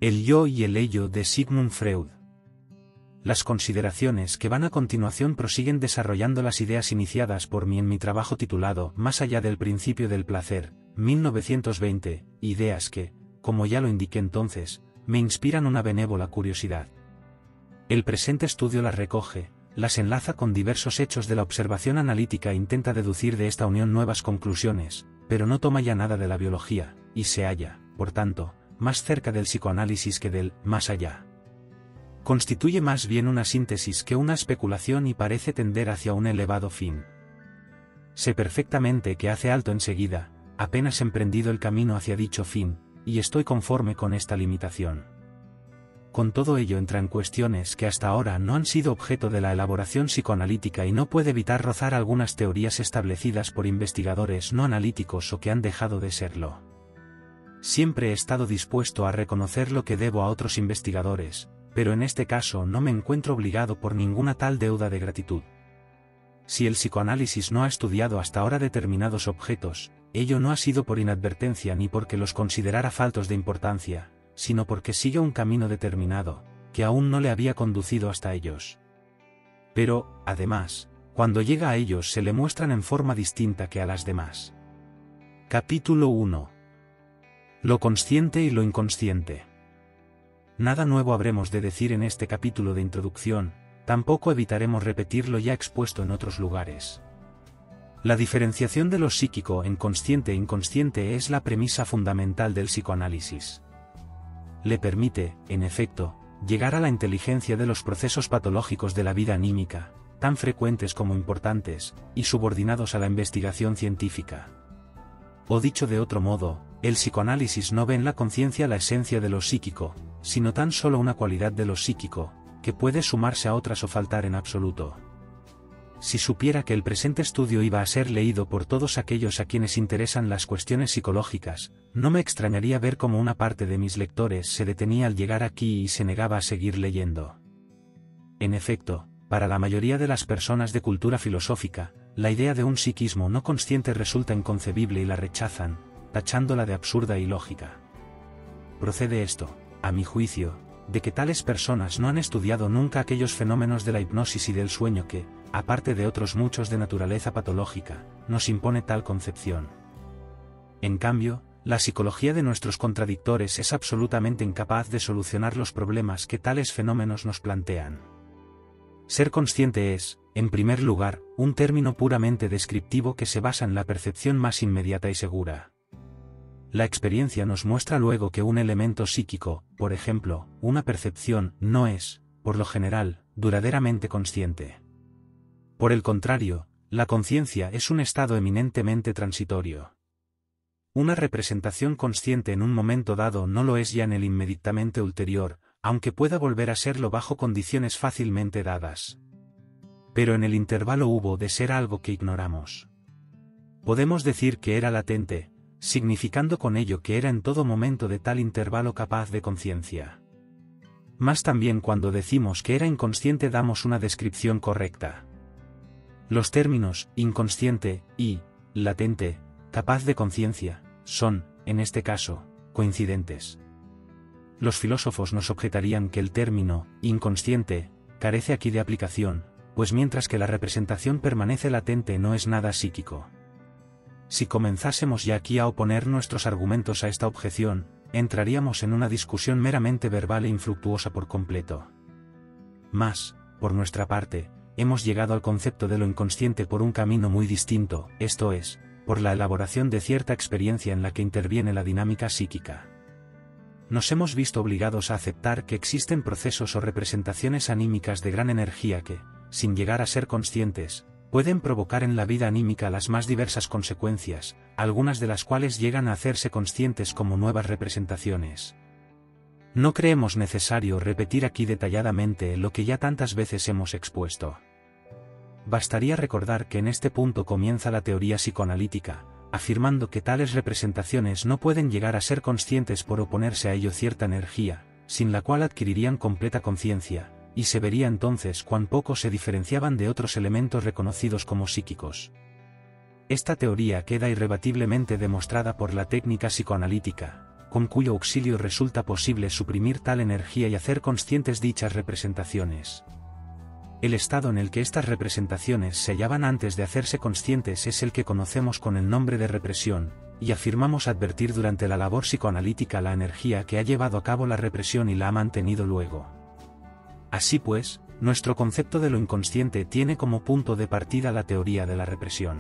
El yo y el ello de Sigmund Freud. Las consideraciones que van a continuación prosiguen desarrollando las ideas iniciadas por mí en mi trabajo titulado Más allá del principio del placer, 1920, ideas que, como ya lo indiqué entonces, me inspiran una benévola curiosidad. El presente estudio las recoge, las enlaza con diversos hechos de la observación analítica e intenta deducir de esta unión nuevas conclusiones, pero no toma ya nada de la biología, y se halla, por tanto, más cerca del psicoanálisis que del más allá. Constituye más bien una síntesis que una especulación y parece tender hacia un elevado fin. Sé perfectamente que hace alto enseguida, apenas emprendido el camino hacia dicho fin, y estoy conforme con esta limitación. Con todo ello entran cuestiones que hasta ahora no han sido objeto de la elaboración psicoanalítica y no puede evitar rozar algunas teorías establecidas por investigadores no analíticos o que han dejado de serlo. Siempre he estado dispuesto a reconocer lo que debo a otros investigadores, pero en este caso no me encuentro obligado por ninguna tal deuda de gratitud. Si el psicoanálisis no ha estudiado hasta ahora determinados objetos, ello no ha sido por inadvertencia ni porque los considerara faltos de importancia, sino porque sigue un camino determinado, que aún no le había conducido hasta ellos. Pero, además, cuando llega a ellos se le muestran en forma distinta que a las demás. Capítulo 1. Lo consciente y lo inconsciente. Nada nuevo habremos de decir en este capítulo de introducción, tampoco evitaremos repetir lo ya expuesto en otros lugares. La diferenciación de lo psíquico en consciente e inconsciente es la premisa fundamental del psicoanálisis. Le permite, en efecto, llegar a la inteligencia de los procesos patológicos de la vida anímica, tan frecuentes como importantes, y subordinados a la investigación científica. O dicho de otro modo, el psicoanálisis no ve en la conciencia la esencia de lo psíquico, sino tan solo una cualidad de lo psíquico, que puede sumarse a otras o faltar en absoluto. Si supiera que el presente estudio iba a ser leído por todos aquellos a quienes interesan las cuestiones psicológicas, no me extrañaría ver cómo una parte de mis lectores se detenía al llegar aquí y se negaba a seguir leyendo. En efecto, para la mayoría de las personas de cultura filosófica, la idea de un psiquismo no consciente resulta inconcebible y la rechazan, tachándola de absurda y ilógica. Procede esto, a mi juicio, de que tales personas no han estudiado nunca aquellos fenómenos de la hipnosis y del sueño que, aparte de otros muchos de naturaleza patológica, nos impone tal concepción. En cambio, la psicología de nuestros contradictores es absolutamente incapaz de solucionar los problemas que tales fenómenos nos plantean. Ser consciente es, en primer lugar, un término puramente descriptivo que se basa en la percepción más inmediata y segura. La experiencia nos muestra luego que un elemento psíquico, por ejemplo, una percepción, no es, por lo general, duraderamente consciente. Por el contrario, la conciencia es un estado eminentemente transitorio. Una representación consciente en un momento dado no lo es ya en el inmediatamente ulterior, aunque pueda volver a serlo bajo condiciones fácilmente dadas. Pero en el intervalo hubo de ser algo que ignoramos. Podemos decir que era latente, significando con ello que era en todo momento de tal intervalo capaz de conciencia. Mas también cuando decimos que era inconsciente damos una descripción correcta. Los términos inconsciente y latente, capaz de conciencia, son, en este caso, coincidentes. Los filósofos nos objetarían que el término inconsciente carece aquí de aplicación, pues mientras que la representación permanece latente no es nada psíquico. Si comenzásemos ya aquí a oponer nuestros argumentos a esta objeción, entraríamos en una discusión meramente verbal e infructuosa por completo. Mas, por nuestra parte, hemos llegado al concepto de lo inconsciente por un camino muy distinto, esto es, por la elaboración de cierta experiencia en la que interviene la dinámica psíquica. Nos hemos visto obligados a aceptar que existen procesos o representaciones anímicas de gran energía que, sin llegar a ser conscientes, pueden provocar en la vida anímica las más diversas consecuencias, algunas de las cuales llegan a hacerse conscientes como nuevas representaciones. No creemos necesario repetir aquí detalladamente lo que ya tantas veces hemos expuesto. Bastaría recordar que en este punto comienza la teoría psicoanalítica, afirmando que tales representaciones no pueden llegar a ser conscientes por oponerse a ello cierta energía, sin la cual adquirirían completa conciencia, y se vería entonces cuán poco se diferenciaban de otros elementos reconocidos como psíquicos. Esta teoría queda irrebatiblemente demostrada por la técnica psicoanalítica, con cuyo auxilio resulta posible suprimir tal energía y hacer conscientes dichas representaciones. El estado en el que estas representaciones se hallaban antes de hacerse conscientes es el que conocemos con el nombre de represión, y afirmamos advertir durante la labor psicoanalítica la energía que ha llevado a cabo la represión y la ha mantenido luego. Así pues, nuestro concepto de lo inconsciente tiene como punto de partida la teoría de la represión.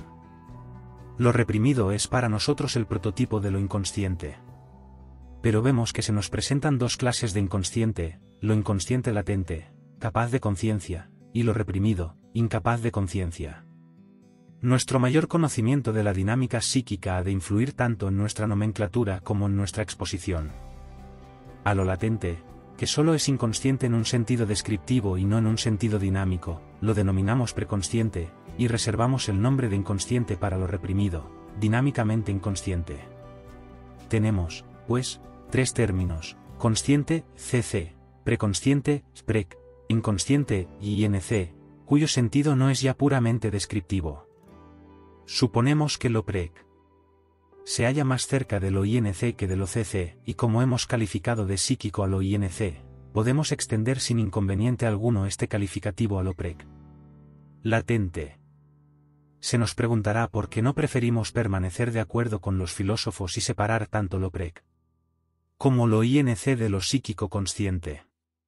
Lo reprimido es para nosotros el prototipo de lo inconsciente. Pero vemos que se nos presentan dos clases de inconsciente, lo inconsciente latente, capaz de conciencia, y lo reprimido, incapaz de conciencia. Nuestro mayor conocimiento de la dinámica psíquica ha de influir tanto en nuestra nomenclatura como en nuestra exposición. A lo latente, que solo es inconsciente en un sentido descriptivo y no en un sentido dinámico, lo denominamos preconsciente, y reservamos el nombre de inconsciente para lo reprimido, dinámicamente inconsciente. Tenemos, pues, tres términos: consciente, CC, preconsciente, SPREC, inconsciente, INC, cuyo sentido no es ya puramente descriptivo. Suponemos que lo PREC se halla más cerca de lo INC que de lo CC, y como hemos calificado de psíquico a lo INC, podemos extender sin inconveniente alguno este calificativo a lo PREC. Latente. Se nos preguntará por qué no preferimos permanecer de acuerdo con los filósofos y separar tanto lo PREC como lo INC de lo psíquico consciente.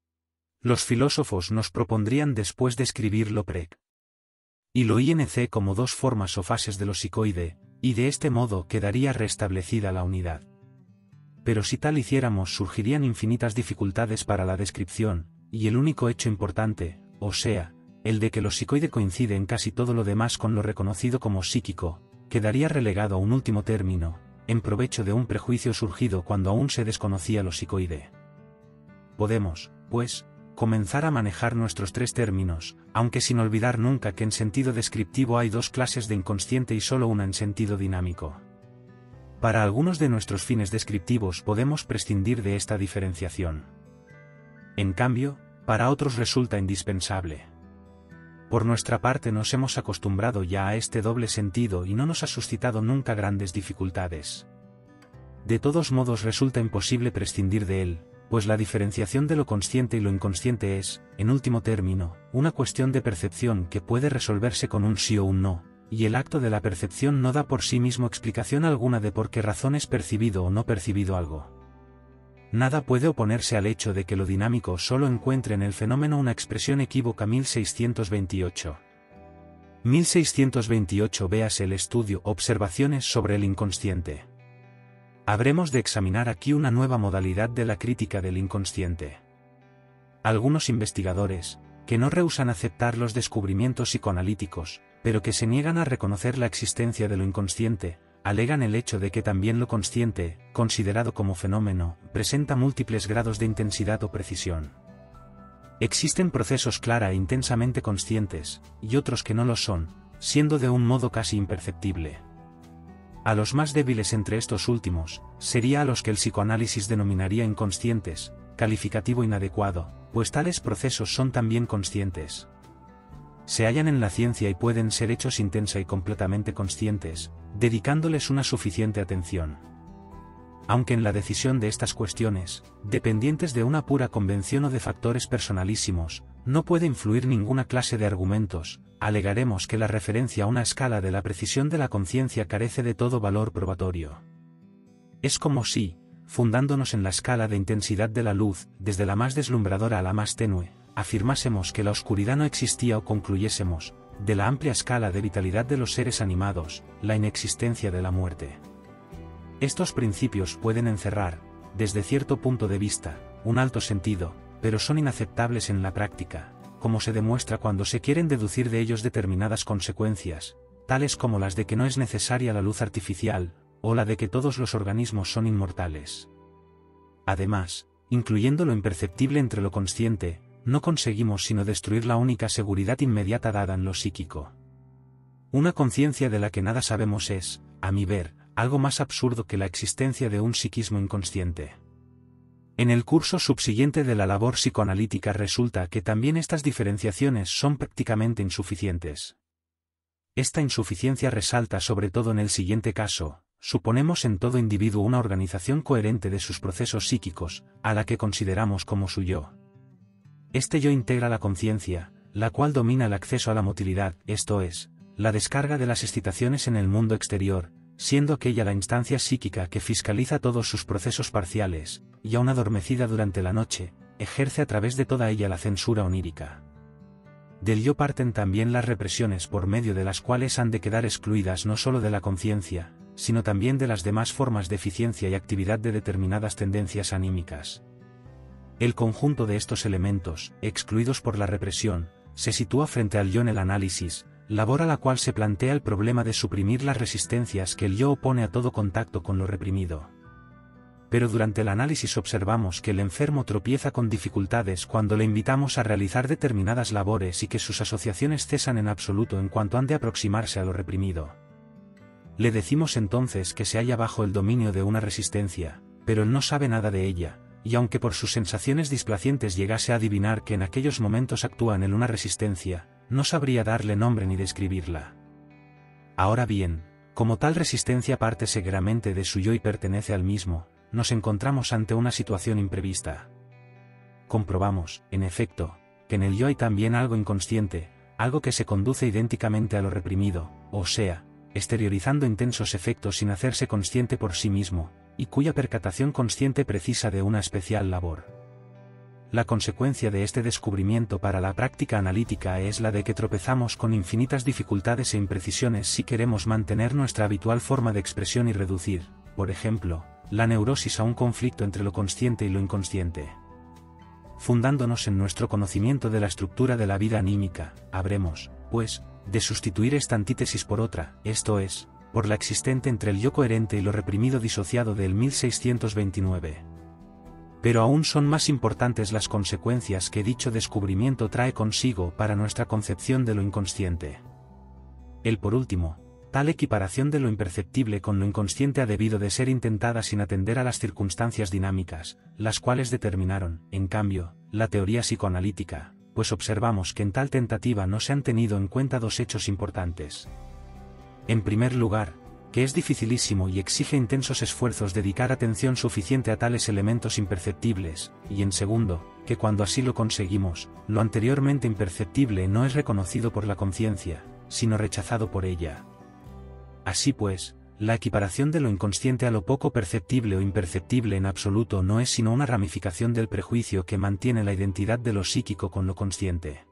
Los filósofos nos propondrían después describir lo PREC y lo INC como dos formas o fases de lo psicoide, y de este modo quedaría restablecida la unidad. Pero si tal hiciéramos surgirían infinitas dificultades para la descripción, y el único hecho importante, o sea, el de que lo psicoide coincide en casi todo lo demás con lo reconocido como psíquico, quedaría relegado a un último término, en provecho de un prejuicio surgido cuando aún se desconocía lo psicoide. Podemos, pues, comenzar a manejar nuestros tres términos, aunque sin olvidar nunca que en sentido descriptivo hay dos clases de inconsciente y solo una en sentido dinámico. Para algunos de nuestros fines descriptivos podemos prescindir de esta diferenciación. En cambio, para otros resulta indispensable. Por nuestra parte nos hemos acostumbrado ya a este doble sentido y no nos ha suscitado nunca grandes dificultades. De todos modos resulta imposible prescindir de él, pues la diferenciación de lo consciente y lo inconsciente es, en último término, una cuestión de percepción que puede resolverse con un sí o un no, y el acto de la percepción no da por sí mismo explicación alguna de por qué razones percibido o no percibido algo. Nada puede oponerse al hecho de que lo dinámico solo encuentre en el fenómeno una expresión equívoca. 1628. 1628. Véase el estudio Observaciones sobre el inconsciente. Habremos de examinar aquí una nueva modalidad de la crítica del inconsciente. Algunos investigadores, que no rehúsan aceptar los descubrimientos psicoanalíticos, pero que se niegan a reconocer la existencia de lo inconsciente, alegan el hecho de que también lo consciente, considerado como fenómeno, presenta múltiples grados de intensidad o precisión. Existen procesos clara e intensamente conscientes, y otros que no lo son, siendo de un modo casi imperceptible. A los más débiles entre estos últimos, sería a los que el psicoanálisis denominaría inconscientes, calificativo inadecuado, pues tales procesos son también conscientes. Se hallan en la ciencia y pueden ser hechos intensa y completamente conscientes, dedicándoles una suficiente atención. Aunque en la decisión de estas cuestiones, dependientes de una pura convención o de factores personalísimos, no puede influir ninguna clase de argumentos, alegaremos que la referencia a una escala de la precisión de la conciencia carece de todo valor probatorio. Es como si, fundándonos en la escala de intensidad de la luz, desde la más deslumbradora a la más tenue, afirmásemos que la oscuridad no existía o concluyésemos, de la amplia escala de vitalidad de los seres animados, la inexistencia de la muerte. Estos principios pueden encerrar, desde cierto punto de vista, un alto sentido, pero son inaceptables en la práctica, como se demuestra cuando se quieren deducir de ellos determinadas consecuencias, tales como las de que no es necesaria la luz artificial, o la de que todos los organismos son inmortales. Además, incluyendo lo imperceptible entre lo consciente, no conseguimos sino destruir la única seguridad inmediata dada en lo psíquico. Una conciencia de la que nada sabemos es, a mi ver, algo más absurdo que la existencia de un psiquismo inconsciente. En el curso subsiguiente de la labor psicoanalítica resulta que también estas diferenciaciones son prácticamente insuficientes. Esta insuficiencia resalta sobre todo en el siguiente caso, suponemos en todo individuo una organización coherente de sus procesos psíquicos, a la que consideramos como su yo. Este yo integra la conciencia, la cual domina el acceso a la motilidad, esto es, la descarga de las excitaciones en el mundo exterior, siendo aquella la instancia psíquica que fiscaliza todos sus procesos parciales, y aun adormecida durante la noche, ejerce a través de toda ella la censura onírica. Del yo parten también las represiones por medio de las cuales han de quedar excluidas no sólo de la conciencia, sino también de las demás formas de eficiencia y actividad de determinadas tendencias anímicas. El conjunto de estos elementos, excluidos por la represión, se sitúa frente al yo en el análisis, labor a la cual se plantea el problema de suprimir las resistencias que el yo opone a todo contacto con lo reprimido. Pero durante el análisis observamos que el enfermo tropieza con dificultades cuando le invitamos a realizar determinadas labores y que sus asociaciones cesan en absoluto en cuanto han de aproximarse a lo reprimido. Le decimos entonces que se halla bajo el dominio de una resistencia, pero él no sabe nada de ella, y aunque por sus sensaciones displacientes llegase a adivinar que en aquellos momentos actúa en él una resistencia, no sabría darle nombre ni describirla. Ahora bien, como tal resistencia parte seguramente de su yo y pertenece al mismo, nos encontramos ante una situación imprevista. Comprobamos, en efecto, que en el yo hay también algo inconsciente, algo que se conduce idénticamente a lo reprimido, o sea, exteriorizando intensos efectos sin hacerse consciente por sí mismo, y cuya percatación consciente precisa de una especial labor. La consecuencia de este descubrimiento para la práctica analítica es la de que tropezamos con infinitas dificultades e imprecisiones si queremos mantener nuestra habitual forma de expresión y reducir, por ejemplo, la neurosis a un conflicto entre lo consciente y lo inconsciente. Fundándonos en nuestro conocimiento de la estructura de la vida anímica, habremos, pues, de sustituir esta antítesis por otra, esto es, por la existente entre el yo coherente y lo reprimido disociado del 1629. Pero aún son más importantes las consecuencias que dicho descubrimiento trae consigo para nuestra concepción de lo inconsciente. Por último, tal equiparación de lo imperceptible con lo inconsciente ha debido de ser intentada sin atender a las circunstancias dinámicas, las cuales determinaron, en cambio, la teoría psicoanalítica, pues observamos que en tal tentativa no se han tenido en cuenta dos hechos importantes. En primer lugar, que es dificilísimo y exige intensos esfuerzos dedicar atención suficiente a tales elementos imperceptibles, y en segundo, que cuando así lo conseguimos, lo anteriormente imperceptible no es reconocido por la conciencia, sino rechazado por ella. Así pues, la equiparación de lo inconsciente a lo poco perceptible o imperceptible en absoluto no es sino una ramificación del prejuicio que mantiene la identidad de lo psíquico con lo consciente.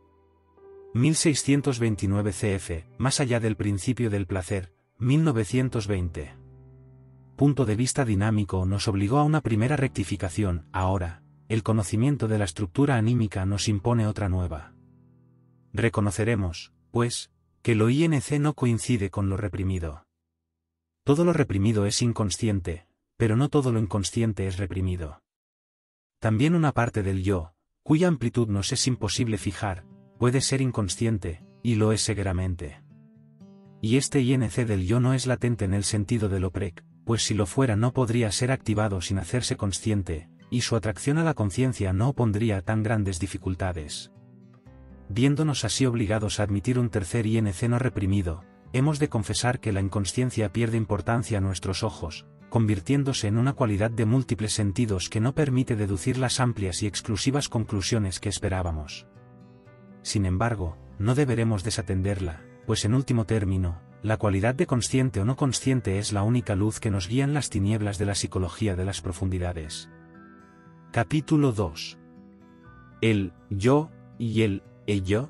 1629 cf. Más allá del principio del placer, 1920. Punto de vista dinámico nos obligó a una primera rectificación, ahora, el conocimiento de la estructura anímica nos impone otra nueva. Reconoceremos, pues, que lo INC no coincide con lo reprimido. Todo lo reprimido es inconsciente, pero no todo lo inconsciente es reprimido. También una parte del yo, cuya amplitud nos es imposible fijar, puede ser inconsciente, y lo es seguramente. Y este INC del yo no es latente en el sentido del OPREC, pues si lo fuera no podría ser activado sin hacerse consciente, y su atracción a la conciencia no opondría tan grandes dificultades. Viéndonos así obligados a admitir un tercer INC no reprimido, hemos de confesar que la inconsciencia pierde importancia a nuestros ojos, convirtiéndose en una cualidad de múltiples sentidos que no permite deducir las amplias y exclusivas conclusiones que esperábamos. Sin embargo, no deberemos desatenderla, pues en último término, la cualidad de consciente o no consciente es la única luz que nos guía en las tinieblas de la psicología de las profundidades. Capítulo 2. El yo y el ello.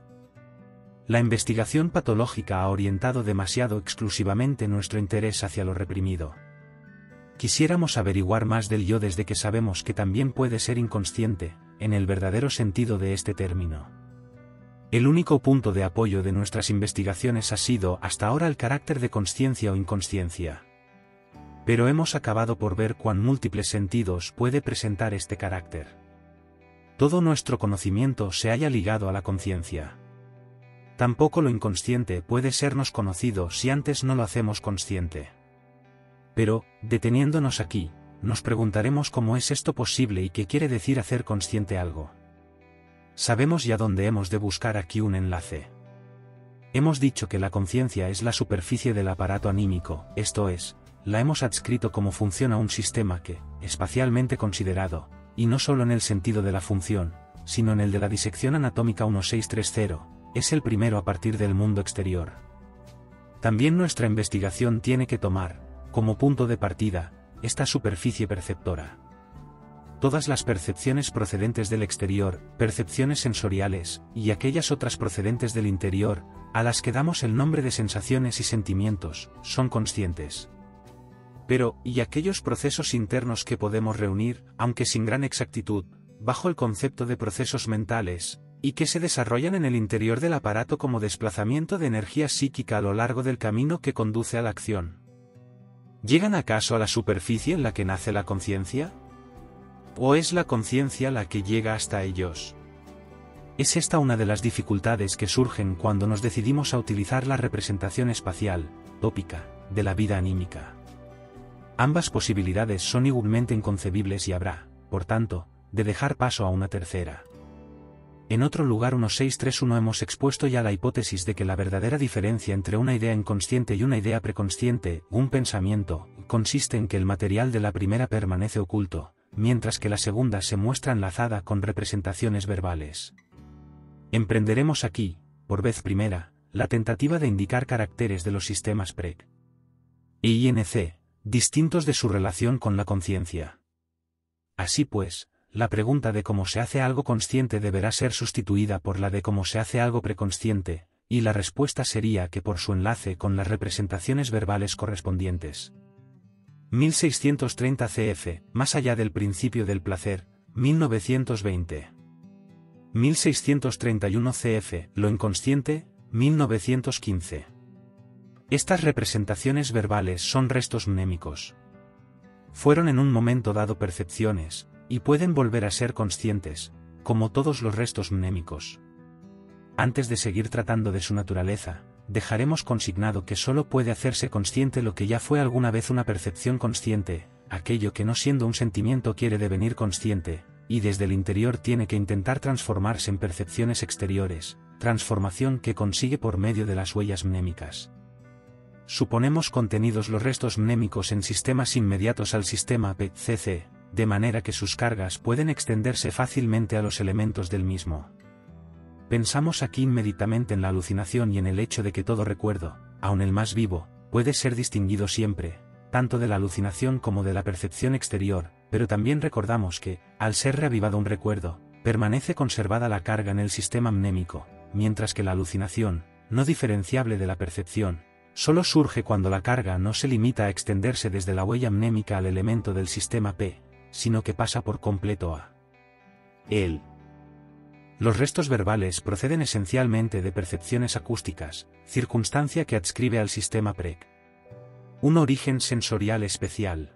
La investigación patológica ha orientado demasiado exclusivamente nuestro interés hacia lo reprimido. Quisiéramos averiguar más del yo desde que sabemos que también puede ser inconsciente, en el verdadero sentido de este término. El único punto de apoyo de nuestras investigaciones ha sido hasta ahora el carácter de consciencia o inconsciencia. Pero hemos acabado por ver cuán múltiples sentidos puede presentar este carácter. Todo nuestro conocimiento se halla ligado a la conciencia. Tampoco lo inconsciente puede sernos conocido si antes no lo hacemos consciente. Pero, deteniéndonos aquí, nos preguntaremos cómo es esto posible y qué quiere decir hacer consciente algo. Sabemos ya dónde hemos de buscar aquí un enlace. Hemos dicho que la conciencia es la superficie del aparato anímico, esto es, la hemos adscrito como función a un sistema que, espacialmente considerado, y no solo en el sentido de la función, sino en el de la disección anatómica 1630, es el primero a partir del mundo exterior. También nuestra investigación tiene que tomar, como punto de partida, esta superficie perceptora. Todas las percepciones procedentes del exterior, percepciones sensoriales, y aquellas otras procedentes del interior, a las que damos el nombre de sensaciones y sentimientos, son conscientes. Pero, ¿y aquellos procesos internos que podemos reunir, aunque sin gran exactitud, bajo el concepto de procesos mentales, y que se desarrollan en el interior del aparato como desplazamiento de energía psíquica a lo largo del camino que conduce a la acción? ¿Llegan acaso a la superficie en la que nace la conciencia? ¿O es la conciencia la que llega hasta ellos? Es esta una de las dificultades que surgen cuando nos decidimos a utilizar la representación espacial, tópica, de la vida anímica. Ambas posibilidades son igualmente inconcebibles y habrá, por tanto, de dejar paso a una tercera. En otro lugar 1631 hemos expuesto ya la hipótesis de que la verdadera diferencia entre una idea inconsciente y una idea preconsciente, un pensamiento, consiste en que el material de la primera permanece oculto, mientras que la segunda se muestra enlazada con representaciones verbales. Emprenderemos aquí, por vez primera, la tentativa de indicar caracteres de los sistemas PREC e INC, distintos de su relación con la conciencia. Así pues, la pregunta de cómo se hace algo consciente deberá ser sustituida por la de cómo se hace algo preconsciente, y la respuesta sería que por su enlace con las representaciones verbales correspondientes. 1630 cf, más allá del principio del placer, 1920. 1631 cf, lo inconsciente, 1915. Estas representaciones verbales son restos mnémicos. Fueron en un momento dado percepciones, y pueden volver a ser conscientes, como todos los restos mnémicos. Antes de seguir tratando de su naturaleza, dejaremos consignado que solo puede hacerse consciente lo que ya fue alguna vez una percepción consciente, aquello que no siendo un sentimiento quiere devenir consciente, y desde el interior tiene que intentar transformarse en percepciones exteriores, transformación que consigue por medio de las huellas mnémicas. Suponemos contenidos los restos mnémicos en sistemas inmediatos al sistema PCC, de manera que sus cargas pueden extenderse fácilmente a los elementos del mismo. Pensamos aquí inmediatamente en la alucinación y en el hecho de que todo recuerdo, aun el más vivo, puede ser distinguido siempre, tanto de la alucinación como de la percepción exterior, pero también recordamos que, al ser reavivado un recuerdo, permanece conservada la carga en el sistema mnémico, mientras que la alucinación, no diferenciable de la percepción, solo surge cuando la carga no se limita a extenderse desde la huella mnémica al elemento del sistema P, sino que pasa por completo a él. Los restos verbales proceden esencialmente de percepciones acústicas, circunstancia que adscribe al sistema PREC un origen sensorial especial.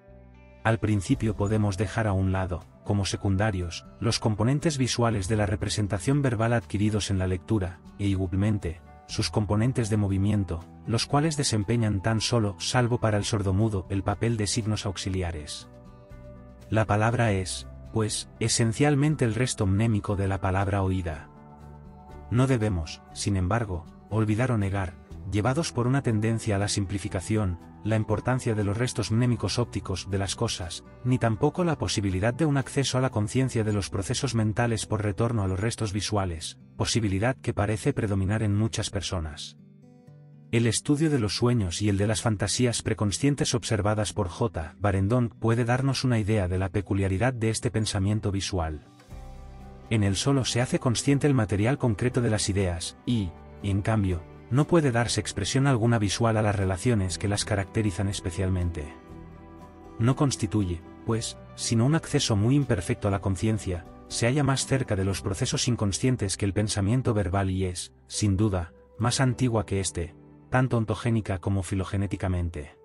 Al principio podemos dejar a un lado, como secundarios, los componentes visuales de la representación verbal adquiridos en la lectura, e igualmente, sus componentes de movimiento, los cuales desempeñan tan solo, salvo para el sordomudo, el papel de signos auxiliares. La palabra es, pues, esencialmente el resto mnémico de la palabra oída. No debemos, sin embargo, olvidar o negar, llevados por una tendencia a la simplificación, la importancia de los restos mnémicos ópticos de las cosas, ni tampoco la posibilidad de un acceso a la conciencia de los procesos mentales por retorno a los restos visuales, posibilidad que parece predominar en muchas personas. El estudio de los sueños y el de las fantasías preconscientes observadas por J. Barendon puede darnos una idea de la peculiaridad de este pensamiento visual. En él solo se hace consciente el material concreto de las ideas, y, en cambio, no puede darse expresión alguna visual a las relaciones que las caracterizan especialmente. No constituye, pues, sino un acceso muy imperfecto a la conciencia, se halla más cerca de los procesos inconscientes que el pensamiento verbal y es, sin duda, más antigua que éste, tanto ontogénica como filogenéticamente.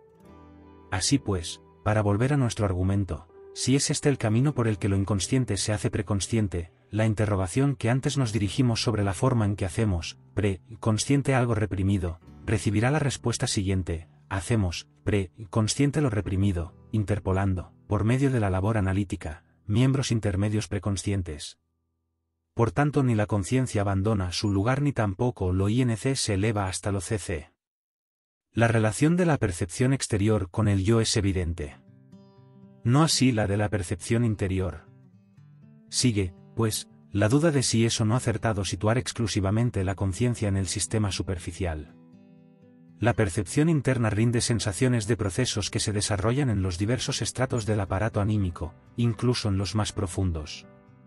Así pues, para volver a nuestro argumento, si es este el camino por el que lo inconsciente se hace preconsciente, la interrogación que antes nos dirigimos sobre la forma en que hacemos, pre-consciente algo reprimido, recibirá la respuesta siguiente: hacemos, pre-consciente lo reprimido, interpolando, por medio de la labor analítica, miembros intermedios preconscientes. Por tanto, ni la conciencia abandona su lugar ni tampoco lo INC se eleva hasta lo CC. La relación de la percepción exterior con el yo es evidente. No así la de la percepción interior. Sigue, pues, la duda de si es o no acertado situar exclusivamente la conciencia en el sistema superficial. La percepción interna rinde sensaciones de procesos que se desarrollan en los diversos estratos del aparato anímico, incluso en los más profundos.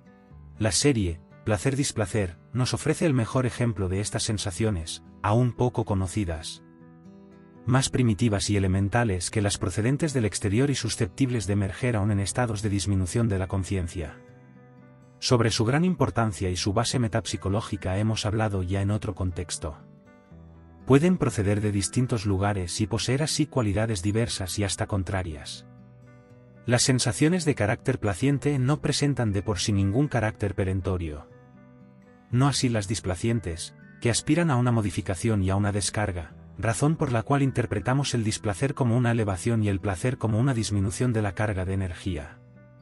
La serie, placer-displacer, nos ofrece el mejor ejemplo de estas sensaciones, aún poco conocidas. Más primitivas y elementales que las procedentes del exterior y susceptibles de emerger aún en estados de disminución de la conciencia. Sobre su gran importancia y su base metapsicológica hemos hablado ya en otro contexto. Pueden proceder de distintos lugares y poseer así cualidades diversas y hasta contrarias. Las sensaciones de carácter placiente no presentan de por sí ningún carácter perentorio. No así las displacientes, que aspiran a una modificación y a una descarga, razón por la cual interpretamos el displacer como una elevación y el placer como una disminución de la carga de energía.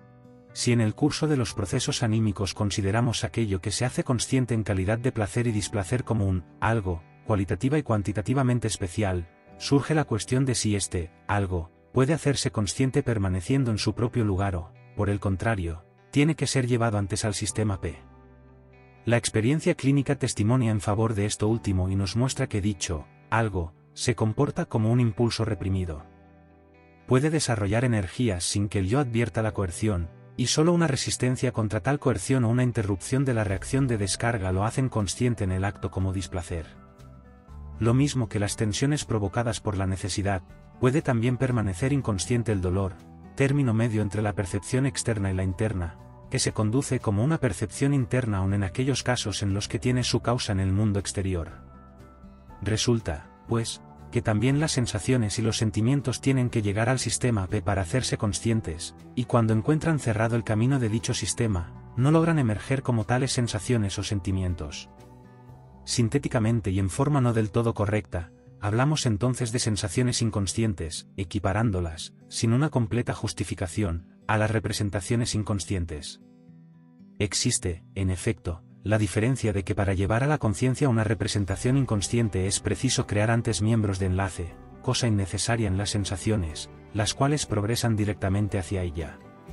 Si en el curso de los procesos anímicos consideramos aquello que se hace consciente en calidad de placer y displacer como un algo, cualitativa y cuantitativamente especial, surge la cuestión de si este algo puede hacerse consciente permaneciendo en su propio lugar o, por el contrario, tiene que ser llevado antes al sistema P. La experiencia clínica testimonia en favor de esto último y nos muestra que dicho algo se comporta como un impulso reprimido. Puede desarrollar energías sin que el yo advierta la coerción, y solo una resistencia contra tal coerción o una interrupción de la reacción de descarga lo hacen consciente en el acto como displacer. Lo mismo que las tensiones provocadas por la necesidad, puede también permanecer inconsciente el dolor, término medio entre la percepción externa y la interna, que se conduce como una percepción interna aun en aquellos casos en los que tiene su causa en el mundo exterior. Resulta, pues, que también las sensaciones y los sentimientos tienen que llegar al sistema P para hacerse conscientes, y cuando encuentran cerrado el camino de dicho sistema, no logran emerger como tales sensaciones o sentimientos. Sintéticamente y en forma no del todo correcta, hablamos entonces de sensaciones inconscientes, equiparándolas, sin una completa justificación, a las representaciones inconscientes. Existe, en efecto, la diferencia de que para llevar a la conciencia una representación inconsciente es preciso crear antes miembros de enlace, cosa innecesaria en las sensaciones, las cuales progresan directamente hacia ella.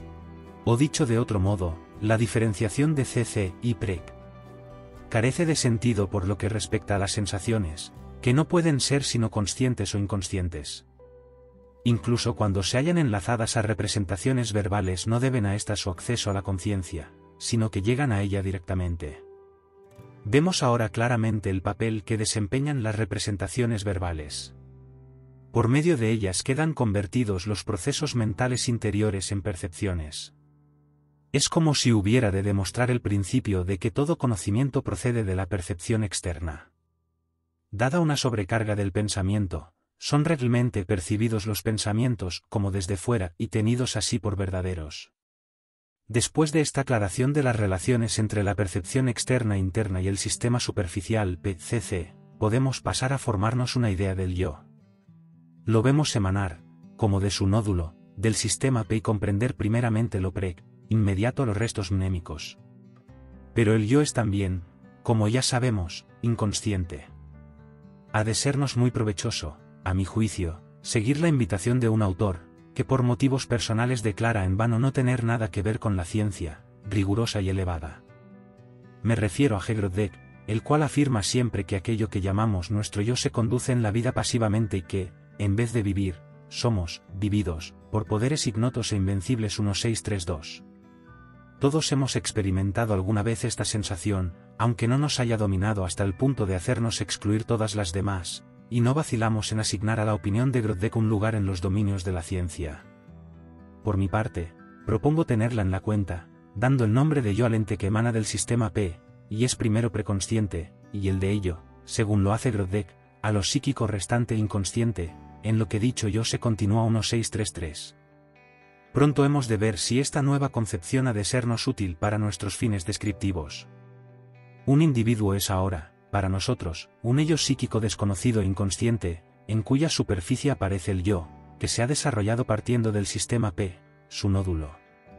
O dicho de otro modo, la diferenciación de CC y PREC carece de sentido por lo que respecta a las sensaciones, que no pueden ser sino conscientes o inconscientes. Incluso cuando se hallan enlazadas a representaciones verbales no deben a estas su acceso a la conciencia, sino que llegan a ella directamente. Vemos ahora claramente el papel que desempeñan las representaciones verbales. Por medio de ellas quedan convertidos los procesos mentales interiores en percepciones. Es como si hubiera de demostrar el principio de que todo conocimiento procede de la percepción externa. Dada una sobrecarga del pensamiento, son realmente percibidos los pensamientos como desde fuera y tenidos así por verdaderos. Después de esta aclaración de las relaciones entre la percepción externa e interna y el sistema superficial PCC, podemos pasar a formarnos una idea del yo. Lo vemos emanar, como de su nódulo, del sistema P y comprender primeramente lo PREC, inmediato a los restos mnémicos. Pero el yo es también, como ya sabemos, inconsciente. Ha de sernos muy provechoso, a mi juicio, seguir la invitación de un autor, que por motivos personales declara en vano no tener nada que ver con la ciencia, rigurosa y elevada. Me refiero a G. Grodeck, el cual afirma siempre que aquello que llamamos nuestro yo se conduce en la vida pasivamente y que, en vez de vivir, somos vividos por poderes ignotos e invencibles. 1632. Todos hemos experimentado alguna vez esta sensación, aunque no nos haya dominado hasta el punto de hacernos excluir todas las demás, y no vacilamos en asignar a la opinión de Grodeck un lugar en los dominios de la ciencia. Por mi parte, propongo tenerla en la cuenta, dando el nombre de yo al ente que emana del sistema P, y es primero preconsciente, y el de ello, según lo hace Grodeck, a lo psíquico restante e inconsciente, en lo que dicho yo se continúa. 1633. Pronto hemos de ver si esta nueva concepción ha de sernos útil para nuestros fines descriptivos. Un individuo es ahora, para nosotros, un ello psíquico desconocido e inconsciente, en cuya superficie aparece el yo, que se ha desarrollado partiendo del sistema P, su nódulo.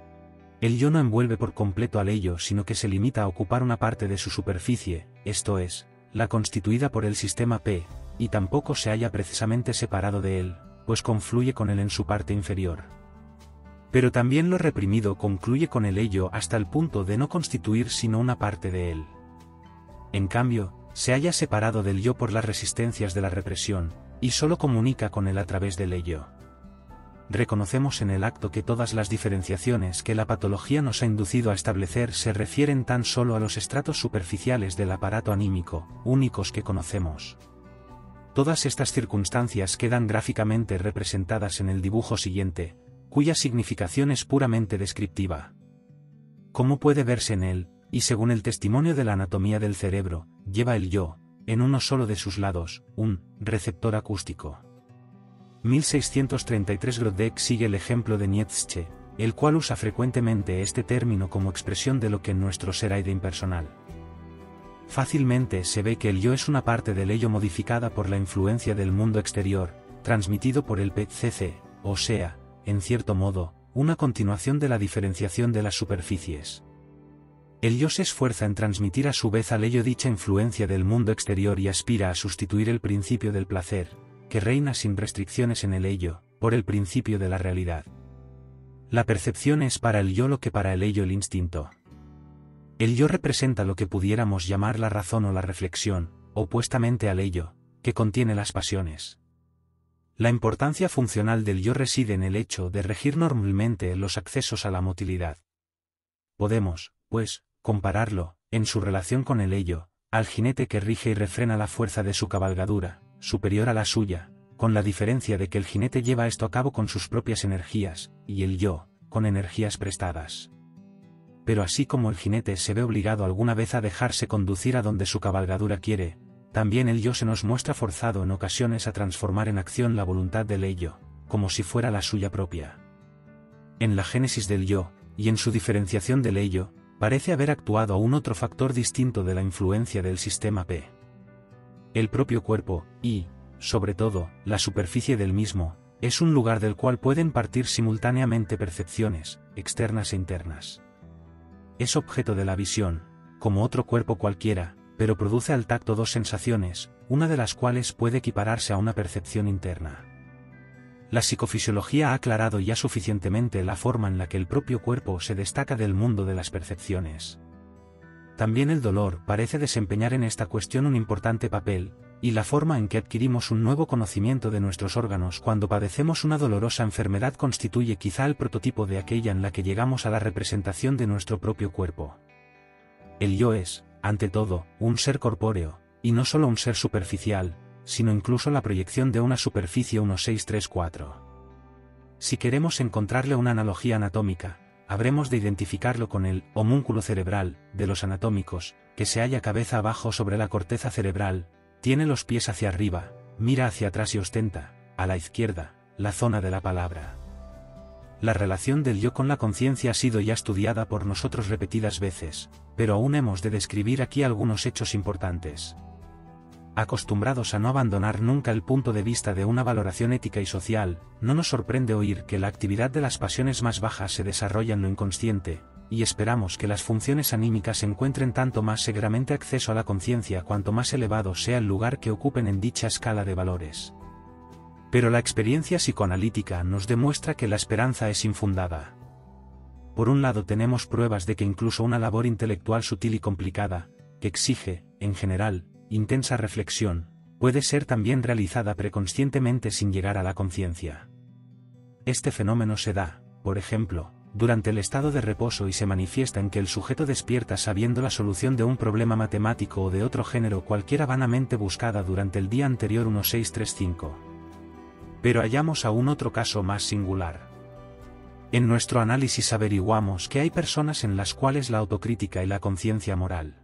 El yo no envuelve por completo al ello, sino que se limita a ocupar una parte de su superficie, esto es, la constituida por el sistema P, y tampoco se halla precisamente separado de él, pues confluye con él en su parte inferior. Pero también lo reprimido concluye con el ello hasta el punto de no constituir sino una parte de él. En cambio, se halla separado del yo por las resistencias de la represión, y solo comunica con él a través del ello. Reconocemos en el acto que todas las diferenciaciones que la patología nos ha inducido a establecer se refieren tan solo a los estratos superficiales del aparato anímico, únicos que conocemos. Todas estas circunstancias quedan gráficamente representadas en el dibujo siguiente, cuya significación es puramente descriptiva. Como puede verse en él, y según el testimonio de la anatomía del cerebro, lleva el yo, en uno solo de sus lados, un receptor acústico. 1633 Grodeck sigue el ejemplo de Nietzsche, el cual usa frecuentemente este término como expresión de lo que en nuestro ser hay de impersonal. Fácilmente se ve que el yo es una parte del ello modificada por la influencia del mundo exterior, transmitido por el PCC, o sea, en cierto modo, una continuación de la diferenciación de las superficies. El yo se esfuerza en transmitir a su vez al ello dicha influencia del mundo exterior y aspira a sustituir el principio del placer, que reina sin restricciones en el ello, por el principio de la realidad. La percepción es para el yo lo que para el ello el instinto. El yo representa lo que pudiéramos llamar la razón o la reflexión, opuestamente al ello, que contiene las pasiones. La importancia funcional del yo reside en el hecho de regir normalmente los accesos a la motilidad. Podemos, pues, compararlo, en su relación con el ello, al jinete que rige y refrena la fuerza de su cabalgadura, superior a la suya, con la diferencia de que el jinete lleva esto a cabo con sus propias energías, y el yo, con energías prestadas. Pero así como el jinete se ve obligado alguna vez a dejarse conducir a donde su cabalgadura quiere, también el yo se nos muestra forzado en ocasiones a transformar en acción la voluntad del ello, como si fuera la suya propia. En la génesis del yo, y en su diferenciación del ello, parece haber actuado aún otro factor distinto de la influencia del sistema P. El propio cuerpo, y, sobre todo, la superficie del mismo, es un lugar del cual pueden partir simultáneamente percepciones, externas e internas. Es objeto de la visión, como otro cuerpo cualquiera, pero produce al tacto dos sensaciones, una de las cuales puede equipararse a una percepción interna. La psicofisiología ha aclarado ya suficientemente la forma en la que el propio cuerpo se destaca del mundo de las percepciones. También el dolor parece desempeñar en esta cuestión un importante papel, y la forma en que adquirimos un nuevo conocimiento de nuestros órganos cuando padecemos una dolorosa enfermedad constituye quizá el prototipo de aquella en la que llegamos a la representación de nuestro propio cuerpo. El yo es, ante todo, un ser corpóreo, y no solo un ser superficial, sino incluso la proyección de una superficie 1634. Si queremos encontrarle una analogía anatómica, habremos de identificarlo con el homúnculo cerebral, de los anatómicos, que se halla cabeza abajo sobre la corteza cerebral, tiene los pies hacia arriba, mira hacia atrás y ostenta, a la izquierda, la zona de la palabra. La relación del yo con la conciencia ha sido ya estudiada por nosotros repetidas veces, pero aún hemos de describir aquí algunos hechos importantes. Acostumbrados a no abandonar nunca el punto de vista de una valoración ética y social, no nos sorprende oír que la actividad de las pasiones más bajas se desarrolla en lo inconsciente, y esperamos que las funciones anímicas encuentren tanto más seguramente acceso a la conciencia cuanto más elevado sea el lugar que ocupen en dicha escala de valores. Pero la experiencia psicoanalítica nos demuestra que la esperanza es infundada. Por un lado tenemos pruebas de que incluso una labor intelectual sutil y complicada, que exige, en general, intensa reflexión, puede ser también realizada preconscientemente sin llegar a la conciencia. Este fenómeno se da, por ejemplo, durante el estado de reposo y se manifiesta en que el sujeto despierta sabiendo la solución de un problema matemático o de otro género cualquiera vanamente buscada durante el día anterior 1635. Pero hallamos aún otro caso más singular. En nuestro análisis averiguamos que hay personas en las cuales la autocrítica y la conciencia moral,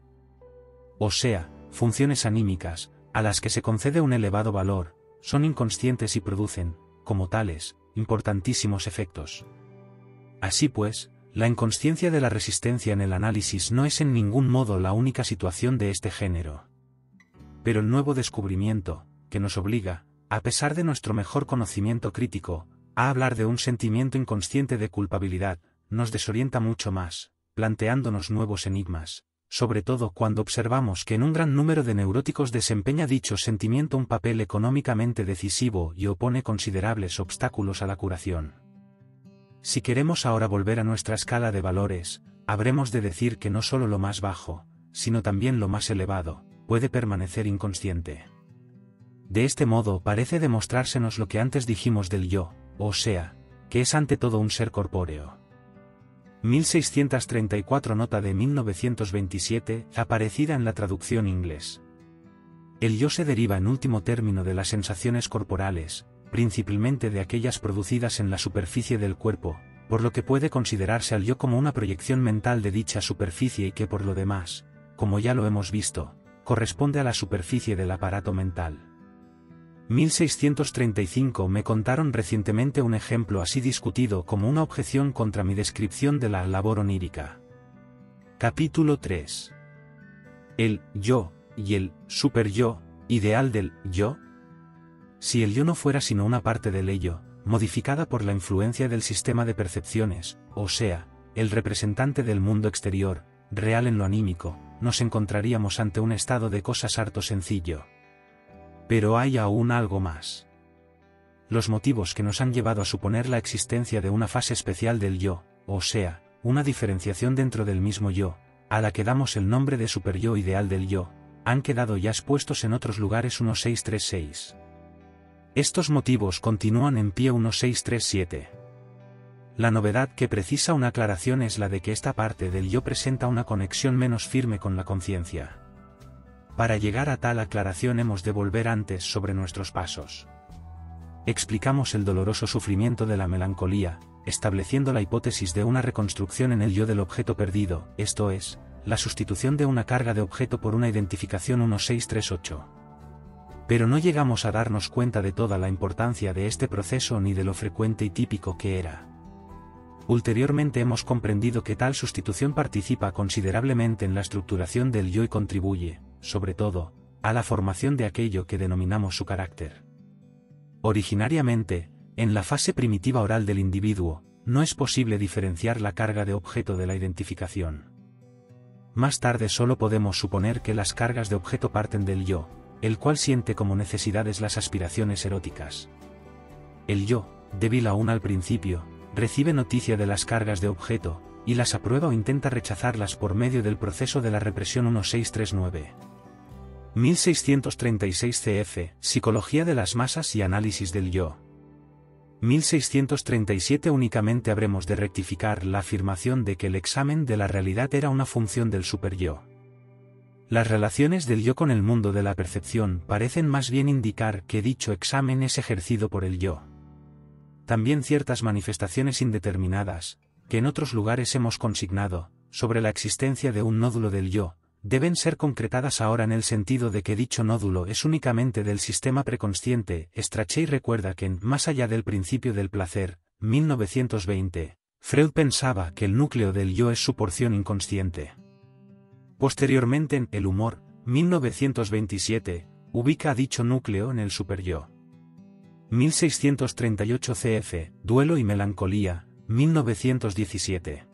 o sea, funciones anímicas, a las que se concede un elevado valor, son inconscientes y producen, como tales, importantísimos efectos. Así pues, la inconsciencia de la resistencia en el análisis no es en ningún modo la única situación de este género. Pero el nuevo descubrimiento, que nos obliga, a pesar de nuestro mejor conocimiento crítico, a hablar de un sentimiento inconsciente de culpabilidad, nos desorienta mucho más, planteándonos nuevos enigmas, sobre todo cuando observamos que en un gran número de neuróticos desempeña dicho sentimiento un papel económicamente decisivo y opone considerables obstáculos a la curación. Si queremos ahora volver a nuestra escala de valores, habremos de decir que no solo lo más bajo, sino también lo más elevado, puede permanecer inconsciente. De este modo parece demostrársenos lo que antes dijimos del yo, o sea, que es ante todo un ser corpóreo. 1634 nota de 1927, aparecida en la traducción inglés. El yo se deriva en último término de las sensaciones corporales, principalmente de aquellas producidas en la superficie del cuerpo, por lo que puede considerarse al yo como una proyección mental de dicha superficie y que por lo demás, como ya lo hemos visto, corresponde a la superficie del aparato mental. 1635 me contaron recientemente un ejemplo así discutido como una objeción contra mi descripción de la labor onírica. Capítulo 3. El yo y el superyo, ideal del yo. Si el yo no fuera sino una parte del ello, modificada por la influencia del sistema de percepciones, o sea, el representante del mundo exterior, real en lo anímico, nos encontraríamos ante un estado de cosas harto sencillo. Pero hay aún algo más. Los motivos que nos han llevado a suponer la existencia de una fase especial del yo, o sea, una diferenciación dentro del mismo yo, a la que damos el nombre de superyo ideal del yo, han quedado ya expuestos en otros lugares 1636. Estos motivos continúan en pie 1637. La novedad que precisa una aclaración es la de que esta parte del yo presenta una conexión menos firme con la conciencia. Para llegar a tal aclaración hemos de volver antes sobre nuestros pasos. Explicamos el doloroso sufrimiento de la melancolía, estableciendo la hipótesis de una reconstrucción en el yo del objeto perdido, esto es, la sustitución de una carga de objeto por una identificación 1638. Pero no llegamos a darnos cuenta de toda la importancia de este proceso ni de lo frecuente y típico que era. Ulteriormente hemos comprendido que tal sustitución participa considerablemente en la estructuración del yo y contribuye, sobre todo, a la formación de aquello que denominamos su carácter. Originariamente, en la fase primitiva oral del individuo, no es posible diferenciar la carga de objeto de la identificación. Más tarde solo podemos suponer que las cargas de objeto parten del yo, el cual siente como necesidades las aspiraciones eróticas. El yo, débil aún al principio, recibe noticia de las cargas de objeto, y las aprueba o intenta rechazarlas por medio del proceso de la represión 1639. 1636 cf. Psicología de las masas y análisis del yo. 1637 únicamente habremos de rectificar la afirmación de que el examen de la realidad era una función del superyo. Las relaciones del yo con el mundo de la percepción parecen más bien indicar que dicho examen es ejercido por el yo. También ciertas manifestaciones indeterminadas, que en otros lugares hemos consignado, sobre la existencia de un nódulo del yo, deben ser concretadas ahora en el sentido de que dicho nódulo es únicamente del sistema preconsciente. Strachey recuerda que en Más allá del principio del placer, 1920, Freud pensaba que el núcleo del yo es su porción inconsciente. Posteriormente en El humor, 1927, ubica a dicho núcleo en el superyo. 1638 cf. Duelo y melancolía, 1917.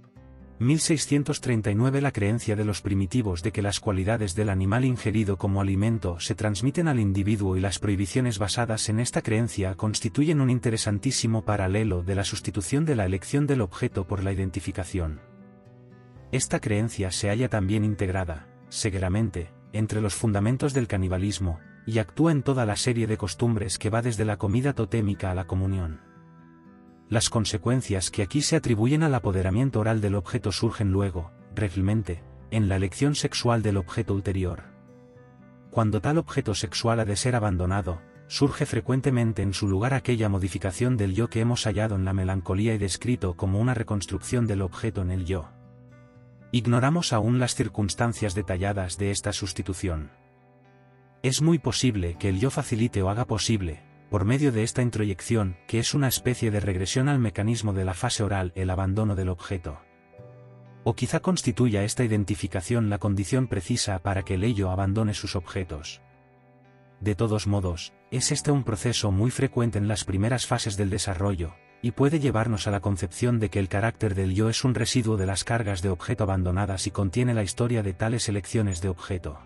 1639 La creencia de los primitivos de que las cualidades del animal ingerido como alimento se transmiten al individuo y las prohibiciones basadas en esta creencia constituyen un interesantísimo paralelo de la sustitución de la elección del objeto por la identificación. Esta creencia se halla también integrada, severamente, entre los fundamentos del canibalismo, y actúa en toda la serie de costumbres que va desde la comida totémica a la comunión. Las consecuencias que aquí se atribuyen al apoderamiento oral del objeto surgen luego, realmente, en la elección sexual del objeto ulterior. Cuando tal objeto sexual ha de ser abandonado, surge frecuentemente en su lugar aquella modificación del yo que hemos hallado en la melancolía y descrito como una reconstrucción del objeto en el yo. Ignoramos aún las circunstancias detalladas de esta sustitución. Es muy posible que el yo facilite o haga posible, por medio de esta introyección, que es una especie de regresión al mecanismo de la fase oral, el abandono del objeto. O quizá constituya esta identificación la condición precisa para que el ello abandone sus objetos. De todos modos, es este un proceso muy frecuente en las primeras fases del desarrollo, y puede llevarnos a la concepción de que el carácter del yo es un residuo de las cargas de objeto abandonadas y contiene la historia de tales elecciones de objeto.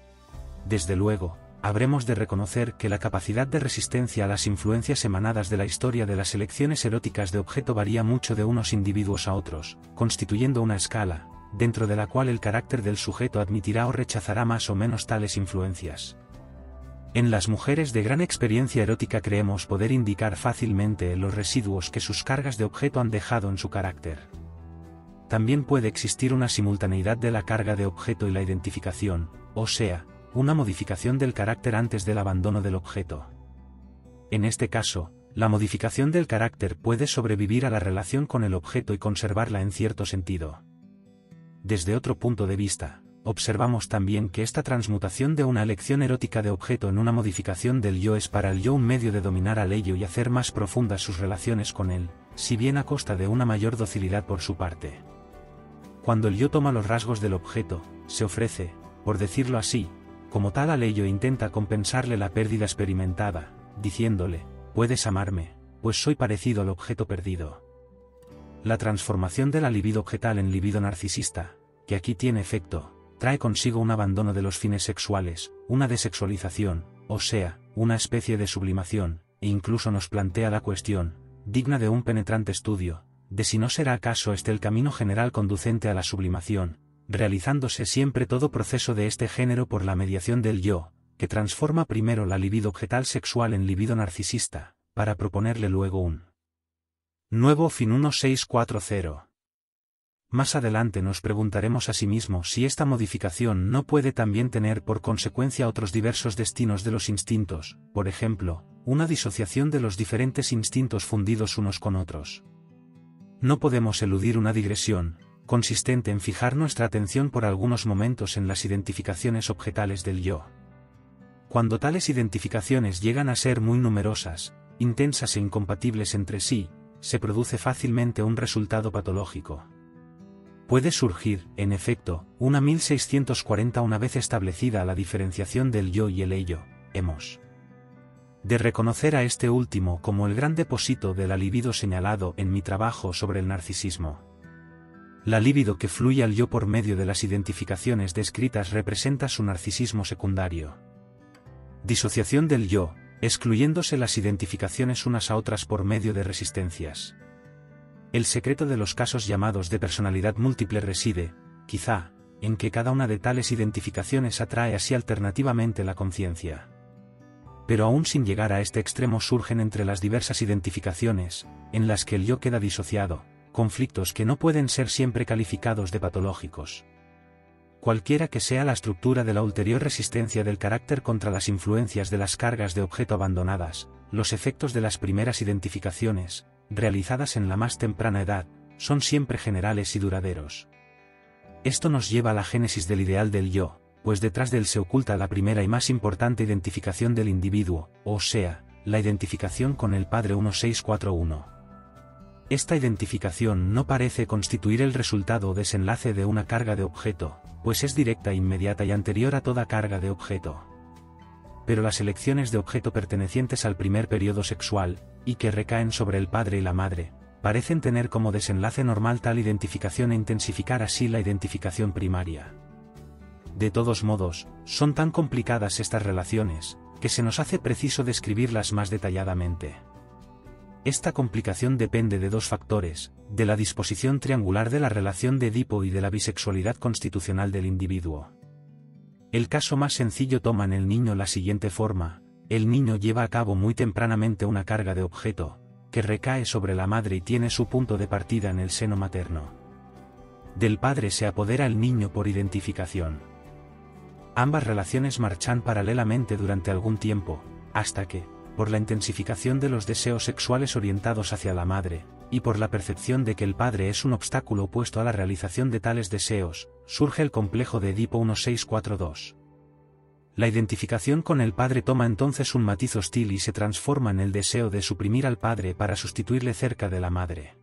Desde luego, habremos de reconocer que la capacidad de resistencia a las influencias emanadas de la historia de las elecciones eróticas de objeto varía mucho de unos individuos a otros, constituyendo una escala, dentro de la cual el carácter del sujeto admitirá o rechazará más o menos tales influencias. En las mujeres de gran experiencia erótica creemos poder indicar fácilmente los residuos que sus cargas de objeto han dejado en su carácter. También puede existir una simultaneidad de la carga de objeto y la identificación, o sea, una modificación del carácter antes del abandono del objeto. En este caso, la modificación del carácter puede sobrevivir a la relación con el objeto y conservarla en cierto sentido. Desde otro punto de vista, observamos también que esta transmutación de una elección erótica de objeto en una modificación del yo es para el yo un medio de dominar al ello y hacer más profundas sus relaciones con él, si bien a costa de una mayor docilidad por su parte. Cuando el yo toma los rasgos del objeto, se ofrece, por decirlo así, como tal al ello e intenta compensarle la pérdida experimentada, diciéndole, puedes amarme, pues soy parecido al objeto perdido. La transformación de la libido objetal en libido narcisista, que aquí tiene efecto, trae consigo un abandono de los fines sexuales, una desexualización, o sea, una especie de sublimación, e incluso nos plantea la cuestión, digna de un penetrante estudio, de si no será acaso este el camino general conducente a la sublimación, realizándose siempre todo proceso de este género por la mediación del yo, que transforma primero la libido objetal sexual en libido narcisista, para proponerle luego un nuevo fin 1640. Más adelante nos preguntaremos asimismo si esta modificación no puede también tener por consecuencia otros diversos destinos de los instintos, por ejemplo, una disociación de los diferentes instintos fundidos unos con otros. No podemos eludir una digresión, consistente en fijar nuestra atención por algunos momentos en las identificaciones objetales del yo. Cuando tales identificaciones llegan a ser muy numerosas, intensas e incompatibles entre sí, se produce fácilmente un resultado patológico. Puede surgir, en efecto, una 1640 una vez establecida la diferenciación del yo y el ello, hemos de reconocer a este último como el gran depósito de la libido señalado en mi trabajo sobre el narcisismo. La libido que fluye al yo por medio de las identificaciones descritas representa su narcisismo secundario. Disociación del yo, excluyéndose las identificaciones unas a otras por medio de resistencias. El secreto de los casos llamados de personalidad múltiple reside, quizá, en que cada una de tales identificaciones atrae así alternativamente la conciencia. Pero aún sin llegar a este extremo surgen entre las diversas identificaciones, en las que el yo queda disociado, conflictos que no pueden ser siempre calificados de patológicos. Cualquiera que sea la estructura de la ulterior resistencia del carácter contra las influencias de las cargas de objeto abandonadas, los efectos de las primeras identificaciones, realizadas en la más temprana edad, son siempre generales y duraderos. Esto nos lleva a la génesis del ideal del yo, pues detrás de él se oculta la primera y más importante identificación del individuo, o sea, la identificación con el Padre 1641. Esta identificación no parece constituir el resultado o desenlace de una carga de objeto, pues es directa, inmediata y anterior a toda carga de objeto. Pero las elecciones de objeto pertenecientes al primer periodo sexual, y que recaen sobre el padre y la madre, parecen tener como desenlace normal tal identificación e intensificar así la identificación primaria. De todos modos, son tan complicadas estas relaciones, que se nos hace preciso describirlas más detalladamente. Esta complicación depende de dos factores, de la disposición triangular de la relación de Edipo y de la bisexualidad constitucional del individuo. El caso más sencillo toma en el niño la siguiente forma: el niño lleva a cabo muy tempranamente una carga de objeto, que recae sobre la madre y tiene su punto de partida en el seno materno. Del padre se apodera el niño por identificación. Ambas relaciones marchan paralelamente durante algún tiempo, hasta que, por la intensificación de los deseos sexuales orientados hacia la madre, y por la percepción de que el padre es un obstáculo opuesto a la realización de tales deseos, surge el complejo de Edipo 1642. La identificación con el padre toma entonces un matiz hostil y se transforma en el deseo de suprimir al padre para sustituirle cerca de la madre.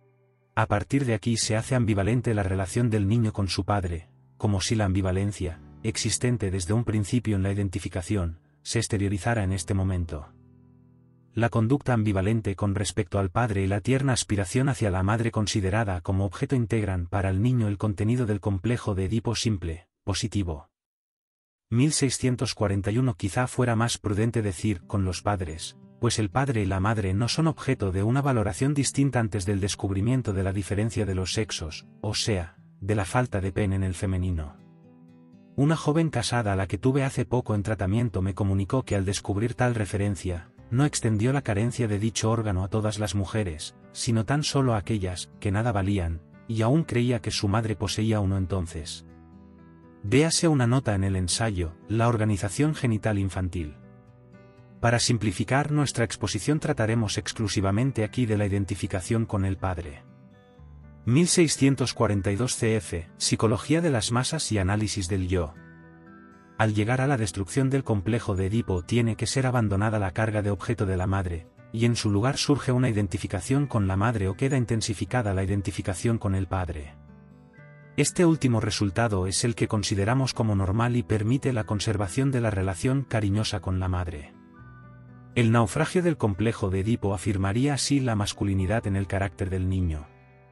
A partir de aquí se hace ambivalente la relación del niño con su padre, como si la ambivalencia, existente desde un principio en la identificación, se exteriorizara en este momento. la conducta ambivalente con respecto al padre y la tierna aspiración hacia la madre considerada como objeto integran para el niño el contenido del complejo de Edipo simple, positivo. 1641 Quizá fuera más prudente decir con los padres, pues el padre y la madre no son objeto de una valoración distinta antes del descubrimiento de la diferencia de los sexos, o sea, de la falta de pene en el femenino. Una joven casada a la que tuve hace poco en tratamiento me comunicó que al descubrir tal referencia, no extendió la carencia de dicho órgano a todas las mujeres, sino tan solo a aquellas que nada valían, y aún creía que su madre poseía uno entonces. Véase una nota en el ensayo, La organización genital infantil. Para simplificar nuestra exposición trataremos exclusivamente aquí de la identificación con el padre. 1642 cf. Psicología de las masas y análisis del yo. Al llegar a la destrucción del complejo de Edipo tiene que ser abandonada la carga de objeto de la madre, y en su lugar surge una identificación con la madre o queda intensificada la identificación con el padre. Este último resultado es el que consideramos como normal y permite la conservación de la relación cariñosa con la madre. El naufragio del complejo de Edipo afirmaría así la masculinidad en el carácter del niño.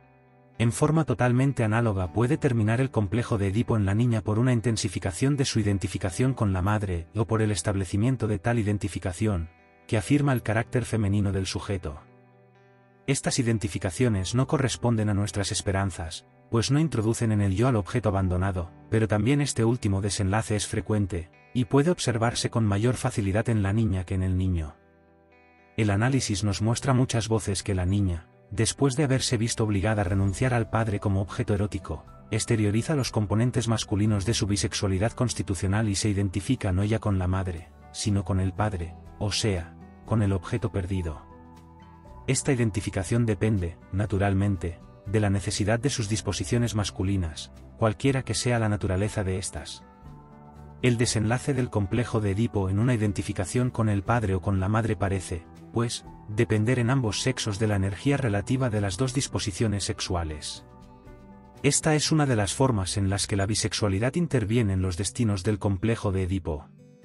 En forma totalmente análoga puede terminar el complejo de Edipo en la niña por una intensificación de su identificación con la madre o por el establecimiento de tal identificación, que afirma el carácter femenino del sujeto. Estas identificaciones no corresponden a nuestras esperanzas, pues no introducen en el yo al objeto abandonado, pero también este último desenlace es frecuente, y puede observarse con mayor facilidad en la niña que en el niño. El análisis nos muestra muchas veces que la niña, después de haberse visto obligada a renunciar al padre como objeto erótico, exterioriza los componentes masculinos de su bisexualidad constitucional y se identifica no ya con la madre, sino con el padre, o sea, con el objeto perdido. Esta identificación depende, naturalmente, de la necesidad de sus disposiciones masculinas, cualquiera que sea la naturaleza de estas. El desenlace del complejo de Edipo en una identificación con el padre o con la madre parece, pues, depender en ambos sexos de la energía relativa de las dos disposiciones sexuales. Esta es una de las formas en las que la bisexualidad interviene en los destinos del complejo de Edipo.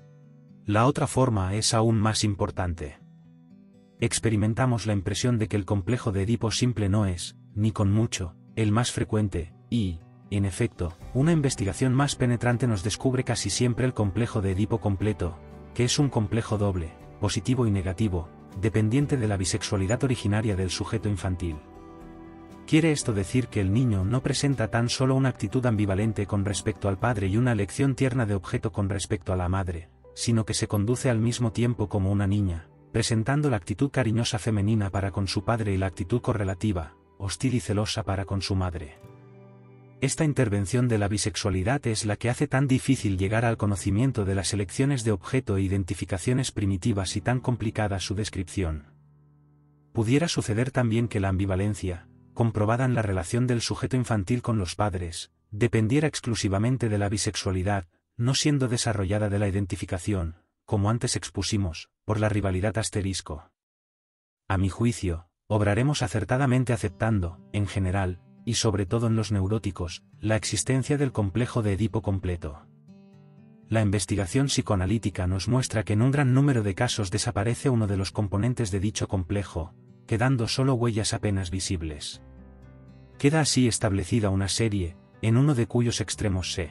La otra forma es aún más importante. Experimentamos la impresión de que el complejo de Edipo simple no es, ni con mucho, el más frecuente, y, en efecto, una investigación más penetrante nos descubre casi siempre el complejo de Edipo completo, que es un complejo doble, positivo y negativo, dependiente de la bisexualidad originaria del sujeto infantil. Quiere esto decir que el niño no presenta tan solo una actitud ambivalente con respecto al padre y una elección tierna de objeto con respecto a la madre, sino que se conduce al mismo tiempo como una niña, presentando la actitud cariñosa femenina para con su padre y la actitud correlativa, hostil y celosa para con su madre. Esta intervención de la bisexualidad es la que hace tan difícil llegar al conocimiento de las elecciones de objeto e identificaciones primitivas y tan complicada su descripción. Pudiera suceder también que la ambivalencia, comprobada en la relación del sujeto infantil con los padres, dependiera exclusivamente de la bisexualidad, no siendo desarrollada de la identificación, como antes expusimos, por la rivalidad asterisco. A mi juicio, obraremos acertadamente aceptando, en general, y sobre todo en los neuróticos, la existencia del complejo de Edipo completo. La investigación psicoanalítica nos muestra que en un gran número de casos desaparece uno de los componentes de dicho complejo, quedando solo huellas apenas visibles. Queda así establecida una serie, en uno de cuyos extremos se.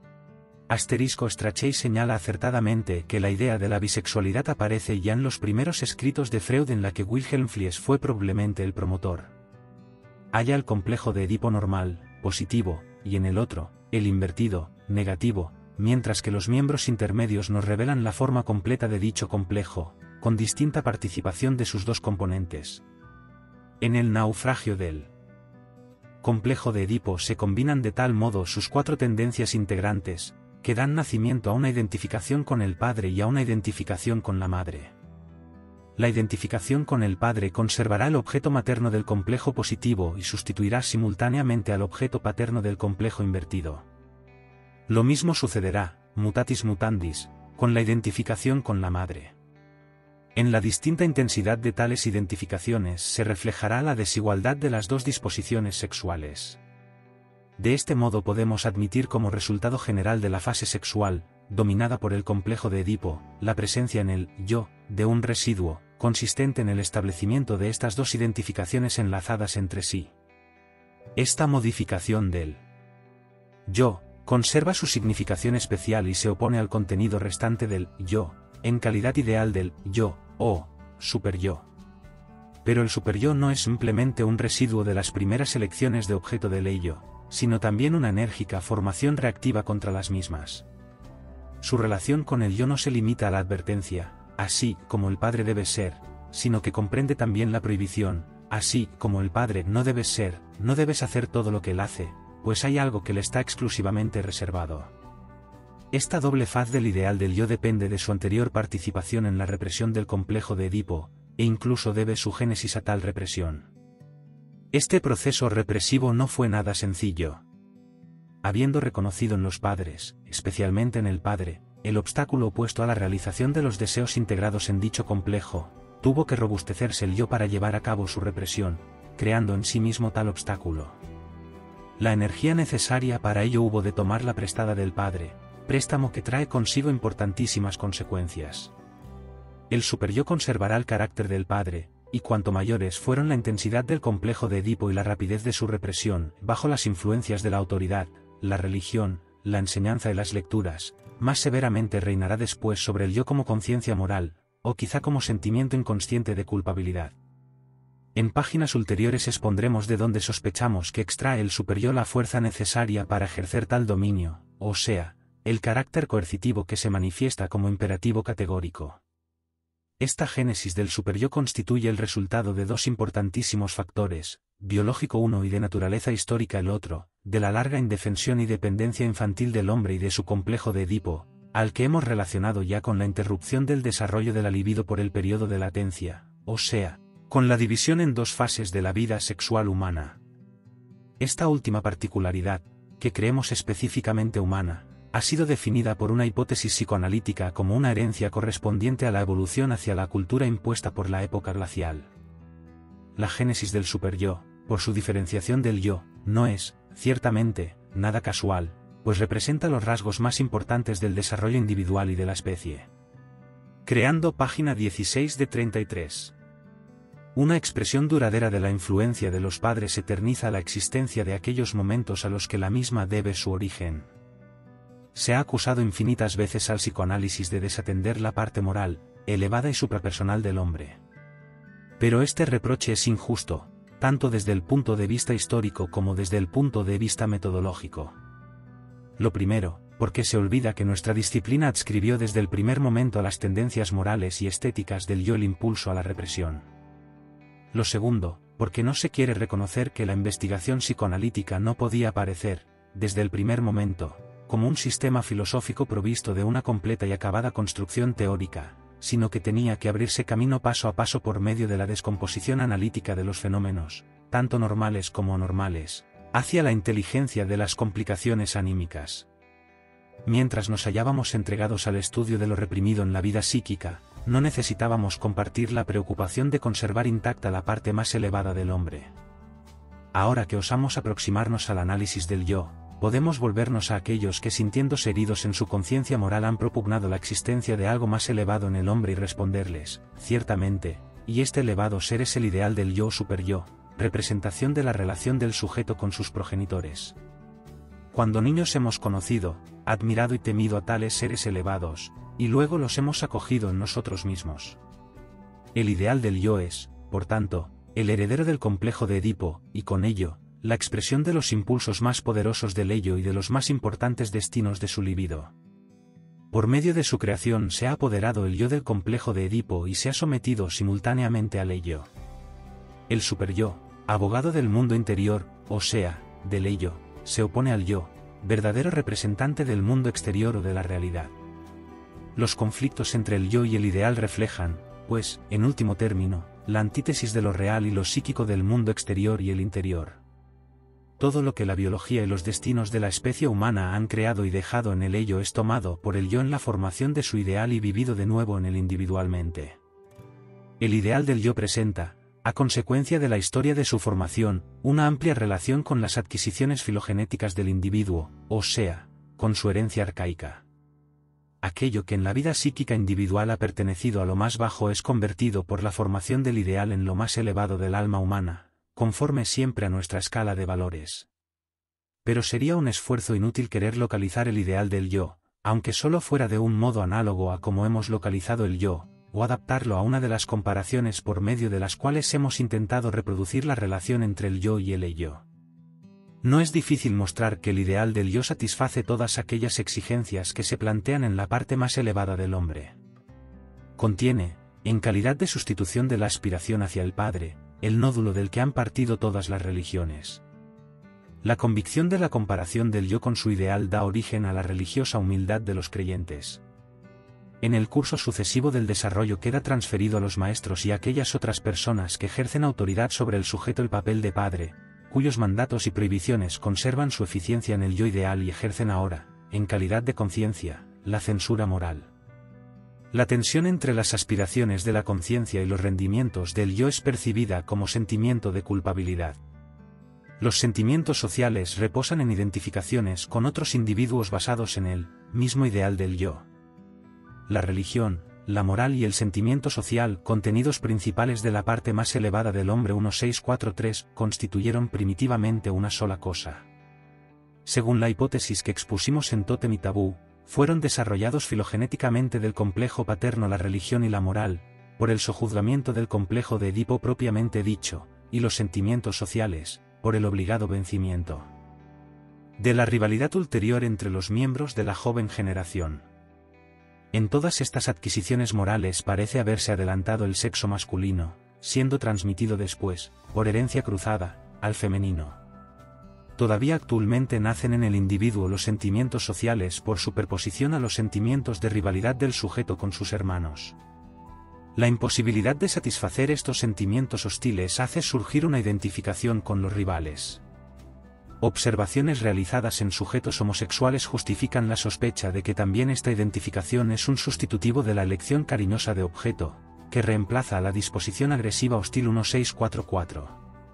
Strachey señala acertadamente que la idea de la bisexualidad aparece ya en los primeros escritos de Freud en la que Wilhelm Fliess fue probablemente el promotor. Halla el complejo de Edipo normal, positivo, y en el otro, el invertido, negativo, mientras que los miembros intermedios nos revelan la forma completa de dicho complejo, con distinta participación de sus dos componentes. En el naufragio del complejo de Edipo se combinan de tal modo sus cuatro tendencias integrantes, que dan nacimiento a una identificación con el padre y a una identificación con la madre. La identificación con el padre conservará el objeto materno del complejo positivo y sustituirá simultáneamente al objeto paterno del complejo invertido. Lo mismo sucederá, mutatis mutandis, con la identificación con la madre. En la distinta intensidad de tales identificaciones se reflejará la desigualdad de las dos disposiciones sexuales. De este modo podemos admitir como resultado general de la fase sexual, dominada por el complejo de Edipo, la presencia en el yo, de un residuo, consistente en el establecimiento de estas dos identificaciones enlazadas entre sí. Esta modificación del yo conserva su significación especial y se opone al contenido restante del yo, en calidad ideal del yo, o superyo. Pero el superyo no es simplemente un residuo de las primeras elecciones de objeto del ello, sino también una enérgica formación reactiva contra las mismas. Su relación con el yo no se limita a la advertencia, así como el padre debe ser, sino que comprende también la prohibición, así como el padre no debes ser, no debes hacer todo lo que él hace, pues hay algo que le está exclusivamente reservado. Esta doble faz del ideal del yo depende de su anterior participación en la represión del complejo de Edipo, e incluso debe su génesis a tal represión. Este proceso represivo no fue nada sencillo. Habiendo reconocido en los padres, especialmente en el padre, el obstáculo opuesto a la realización de los deseos integrados en dicho complejo, tuvo que robustecerse el yo para llevar a cabo su represión, creando en sí mismo tal obstáculo. La energía necesaria para ello hubo de tomarla prestada del padre, préstamo que trae consigo importantísimas consecuencias. El superyo conservará el carácter del padre, y cuanto mayores fueron la intensidad del complejo de Edipo y la rapidez de su represión, bajo las influencias de la autoridad, la religión, la enseñanza y las lecturas, más severamente reinará después sobre el yo como conciencia moral, o quizá como sentimiento inconsciente de culpabilidad. En páginas ulteriores expondremos de dónde sospechamos que extrae el superyo la fuerza necesaria para ejercer tal dominio, o sea, el carácter coercitivo que se manifiesta como imperativo categórico. Esta génesis del superyo constituye el resultado de dos importantísimos factores, biológico uno y de naturaleza histórica el otro, de la larga indefensión y dependencia infantil del hombre y de su complejo de Edipo, al que hemos relacionado ya con la interrupción del desarrollo de la libido por el periodo de latencia, o sea, con la división en dos fases de la vida sexual humana. Esta última particularidad, que creemos específicamente humana, ha sido definida por una hipótesis psicoanalítica como una herencia correspondiente a la evolución hacia la cultura impuesta por la época glacial. La génesis del superyo, por su diferenciación del yo, no es, ciertamente, nada casual, pues representa los rasgos más importantes del desarrollo individual y de la especie. Creando página 16 de 33. Una expresión duradera de la influencia de los padres eterniza la existencia de aquellos momentos a los que la misma debe su origen. Se ha acusado infinitas veces al psicoanálisis de desatender la parte moral, elevada y suprapersonal del hombre. Pero este reproche es injusto, tanto desde el punto de vista histórico como desde el punto de vista metodológico. Lo primero, porque se olvida que nuestra disciplina adscribió desde el primer momento a las tendencias morales y estéticas del yo el impulso a la represión. Lo segundo, porque no se quiere reconocer que la investigación psicoanalítica no podía aparecer, desde el primer momento, como un sistema filosófico provisto de una completa y acabada construcción teórica, sino que tenía que abrirse camino paso a paso por medio de la descomposición analítica de los fenómenos, tanto normales como anormales, hacia la inteligencia de las complicaciones anímicas. Mientras nos hallábamos entregados al estudio de lo reprimido en la vida psíquica, no necesitábamos compartir la preocupación de conservar intacta la parte más elevada del hombre. Ahora que osamos aproximarnos al análisis del yo, podemos volvernos a aquellos que sintiéndose heridos en su conciencia moral han propugnado la existencia de algo más elevado en el hombre y responderles, ciertamente, y este elevado ser es el ideal del yo superyo, representación de la relación del sujeto con sus progenitores. Cuando niños hemos conocido, admirado y temido a tales seres elevados, y luego los hemos acogido en nosotros mismos. El ideal del yo es, por tanto, el heredero del complejo de Edipo, y con ello, la expresión de los impulsos más poderosos del ello y de los más importantes destinos de su libido. Por medio de su creación se ha apoderado el yo del complejo de Edipo y se ha sometido simultáneamente al ello. El superyo, abogado del mundo interior, o sea, del ello, se opone al yo, verdadero representante del mundo exterior o de la realidad. Los conflictos entre el yo y el ideal reflejan, pues, en último término, la antítesis de lo real y lo psíquico del mundo exterior y el interior. Todo lo que la biología y los destinos de la especie humana han creado y dejado en el ello es tomado por el yo en la formación de su ideal y vivido de nuevo en él individualmente. El ideal del yo presenta, a consecuencia de la historia de su formación, una amplia relación con las adquisiciones filogenéticas del individuo, o sea, con su herencia arcaica. aquello que en la vida psíquica individual ha pertenecido a lo más bajo es convertido por la formación del ideal en lo más elevado del alma humana, conforme siempre a nuestra escala de valores. Pero sería un esfuerzo inútil querer localizar el ideal del yo, aunque solo fuera de un modo análogo a como hemos localizado el yo, o adaptarlo a una de las comparaciones por medio de las cuales hemos intentado reproducir la relación entre el yo y el ello. No es difícil mostrar que el ideal del yo satisface todas aquellas exigencias que se plantean en la parte más elevada del hombre. Contiene, en calidad de sustitución de la aspiración hacia el Padre, el nódulo del que han partido todas las religiones. La convicción de la comparación del yo con su ideal da origen a la religiosa humildad de los creyentes. En el curso sucesivo del desarrollo queda transferido a los maestros y a aquellas otras personas que ejercen autoridad sobre el sujeto el papel de padre, cuyos mandatos y prohibiciones conservan su eficiencia en el yo ideal y ejercen ahora, en calidad de conciencia, la censura moral. La tensión entre las aspiraciones de la conciencia y los rendimientos del yo es percibida como sentimiento de culpabilidad. Los sentimientos sociales reposan en identificaciones con otros individuos basados en el mismo ideal del yo. La religión, la moral y el sentimiento social, contenidos principales de la parte más elevada del hombre 1643, constituyeron primitivamente una sola cosa. Según la hipótesis que expusimos en Tótem y Tabú, fueron desarrollados filogenéticamente del complejo paterno la religión y la moral, por el sojuzgamiento del complejo de Edipo propiamente dicho, y los sentimientos sociales, por el obligado vencimiento de la rivalidad ulterior entre los miembros de la joven generación. En todas estas adquisiciones morales parece haberse adelantado el sexo masculino, siendo transmitido después, por herencia cruzada, al femenino. Todavía actualmente nacen en el individuo los sentimientos sociales por superposición a los sentimientos de rivalidad del sujeto con sus hermanos. La imposibilidad de satisfacer estos sentimientos hostiles hace surgir una identificación con los rivales. Observaciones realizadas en sujetos homosexuales justifican la sospecha de que también esta identificación es un sustitutivo de la elección cariñosa de objeto, que reemplaza a la disposición agresiva hostil 1644.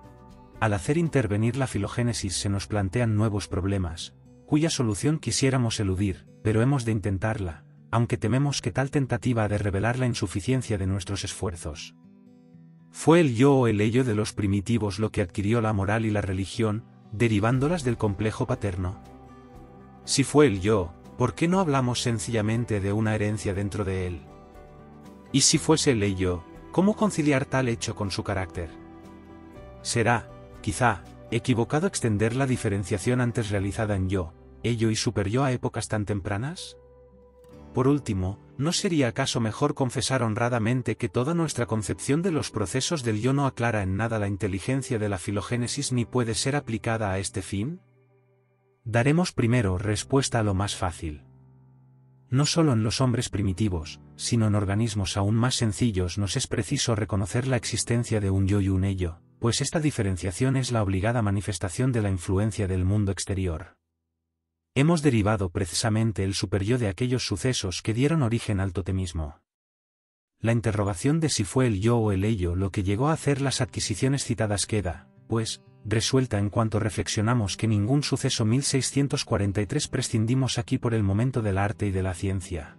Al hacer intervenir la filogénesis se nos plantean nuevos problemas, cuya solución quisiéramos eludir, pero hemos de intentarla, aunque tememos que tal tentativa ha de revelar la insuficiencia de nuestros esfuerzos. ¿Fue el yo o el ello de los primitivos lo que adquirió la moral y la religión, derivándolas del complejo paterno? Si fue el yo, ¿por qué no hablamos sencillamente de una herencia dentro de él? Y si fuese el ello, ¿cómo conciliar tal hecho con su carácter? Será, quizá, equivocado extender la diferenciación antes realizada en yo, ello y superyo a épocas tan tempranas? Por último, ¿no sería acaso mejor confesar honradamente que toda nuestra concepción de los procesos del yo no aclara en nada la inteligencia de la filogénesis ni puede ser aplicada a este fin? Daremos primero respuesta a lo más fácil. No solo en los hombres primitivos, sino en organismos aún más sencillos nos es preciso reconocer la existencia de un yo y un ello, pues esta diferenciación es la obligada manifestación de la influencia del mundo exterior. Hemos derivado precisamente el superyo de aquellos sucesos que dieron origen al totemismo. La interrogación de si fue el yo o el ello lo que llegó a hacer las adquisiciones citadas queda, pues, resuelta en cuanto reflexionamos que ningún suceso 1643 prescindimos aquí por el momento del arte y de la ciencia.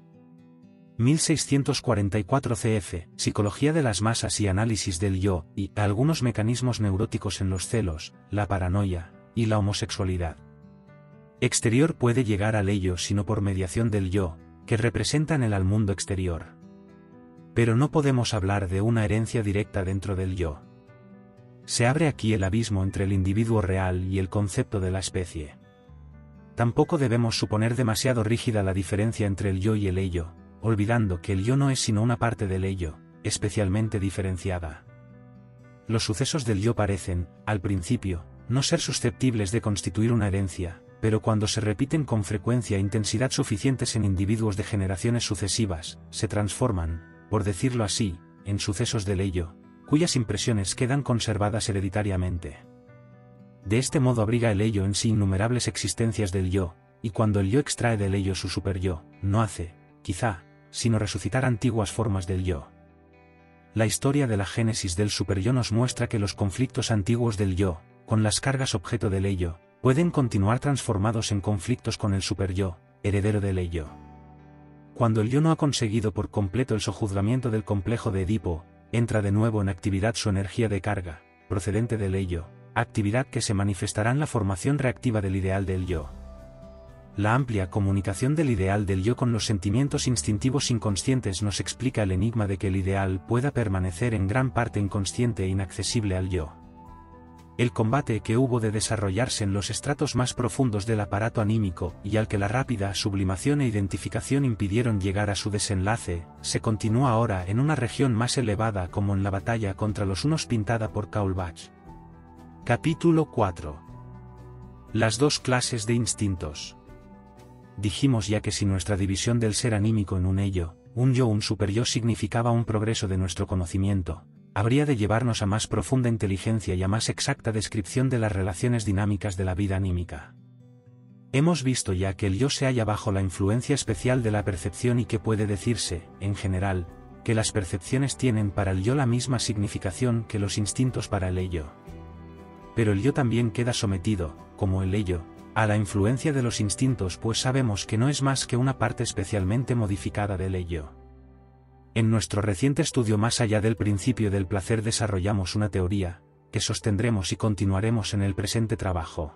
1644 cf. Psicología de las masas y análisis del yo, y algunos mecanismos neuróticos en los celos, la paranoia, y la homosexualidad. Exterior puede llegar al ello sino por mediación del yo, que representa en él al mundo exterior. Pero no podemos hablar de una herencia directa dentro del yo. Se abre aquí el abismo entre el individuo real y el concepto de la especie. Tampoco debemos suponer demasiado rígida la diferencia entre el yo y el ello, olvidando que el yo no es sino una parte del ello, especialmente diferenciada. Los sucesos del yo parecen, al principio, no ser susceptibles de constituir una herencia, pero cuando se repiten con frecuencia e intensidad suficientes en individuos de generaciones sucesivas, se transforman, por decirlo así, en sucesos del ello, cuyas impresiones quedan conservadas hereditariamente. De este modo abriga el ello en sí innumerables existencias del yo, y cuando el yo extrae del ello su superyo, no hace, quizá, sino resucitar antiguas formas del yo. La historia de la génesis del superyo nos muestra que los conflictos antiguos del yo, con las cargas objeto del ello, pueden continuar transformados en conflictos con el superyo, heredero del ello. Cuando el yo no ha conseguido por completo el sojuzgamiento del complejo de Edipo, entra de nuevo en actividad su energía de carga, procedente del ello, actividad que se manifestará en la formación reactiva del ideal del yo. La amplia comunicación del ideal del yo con los sentimientos instintivos inconscientes nos explica el enigma de que el ideal pueda permanecer en gran parte inconsciente e inaccesible al yo. El combate que hubo de desarrollarse en los estratos más profundos del aparato anímico y al que la rápida sublimación e identificación impidieron llegar a su desenlace, se continúa ahora en una región más elevada como en la batalla contra los hunos pintada por Kaulbach. Capítulo 4. Las dos clases de instintos. Dijimos ya que si nuestra división del ser anímico en un ello, un yo, un superyo significaba un progreso de nuestro conocimiento, habría de llevarnos a más profunda inteligencia y a más exacta descripción de las relaciones dinámicas de la vida anímica. Hemos visto ya que el yo se halla bajo la influencia especial de la percepción y que puede decirse, en general, que las percepciones tienen para el yo la misma significación que los instintos para el ello. Pero el yo también queda sometido, como el ello, a la influencia de los instintos, pues sabemos que no es más que una parte especialmente modificada del ello. En nuestro reciente estudio más allá del principio del placer desarrollamos una teoría, que sostendremos y continuaremos en el presente trabajo.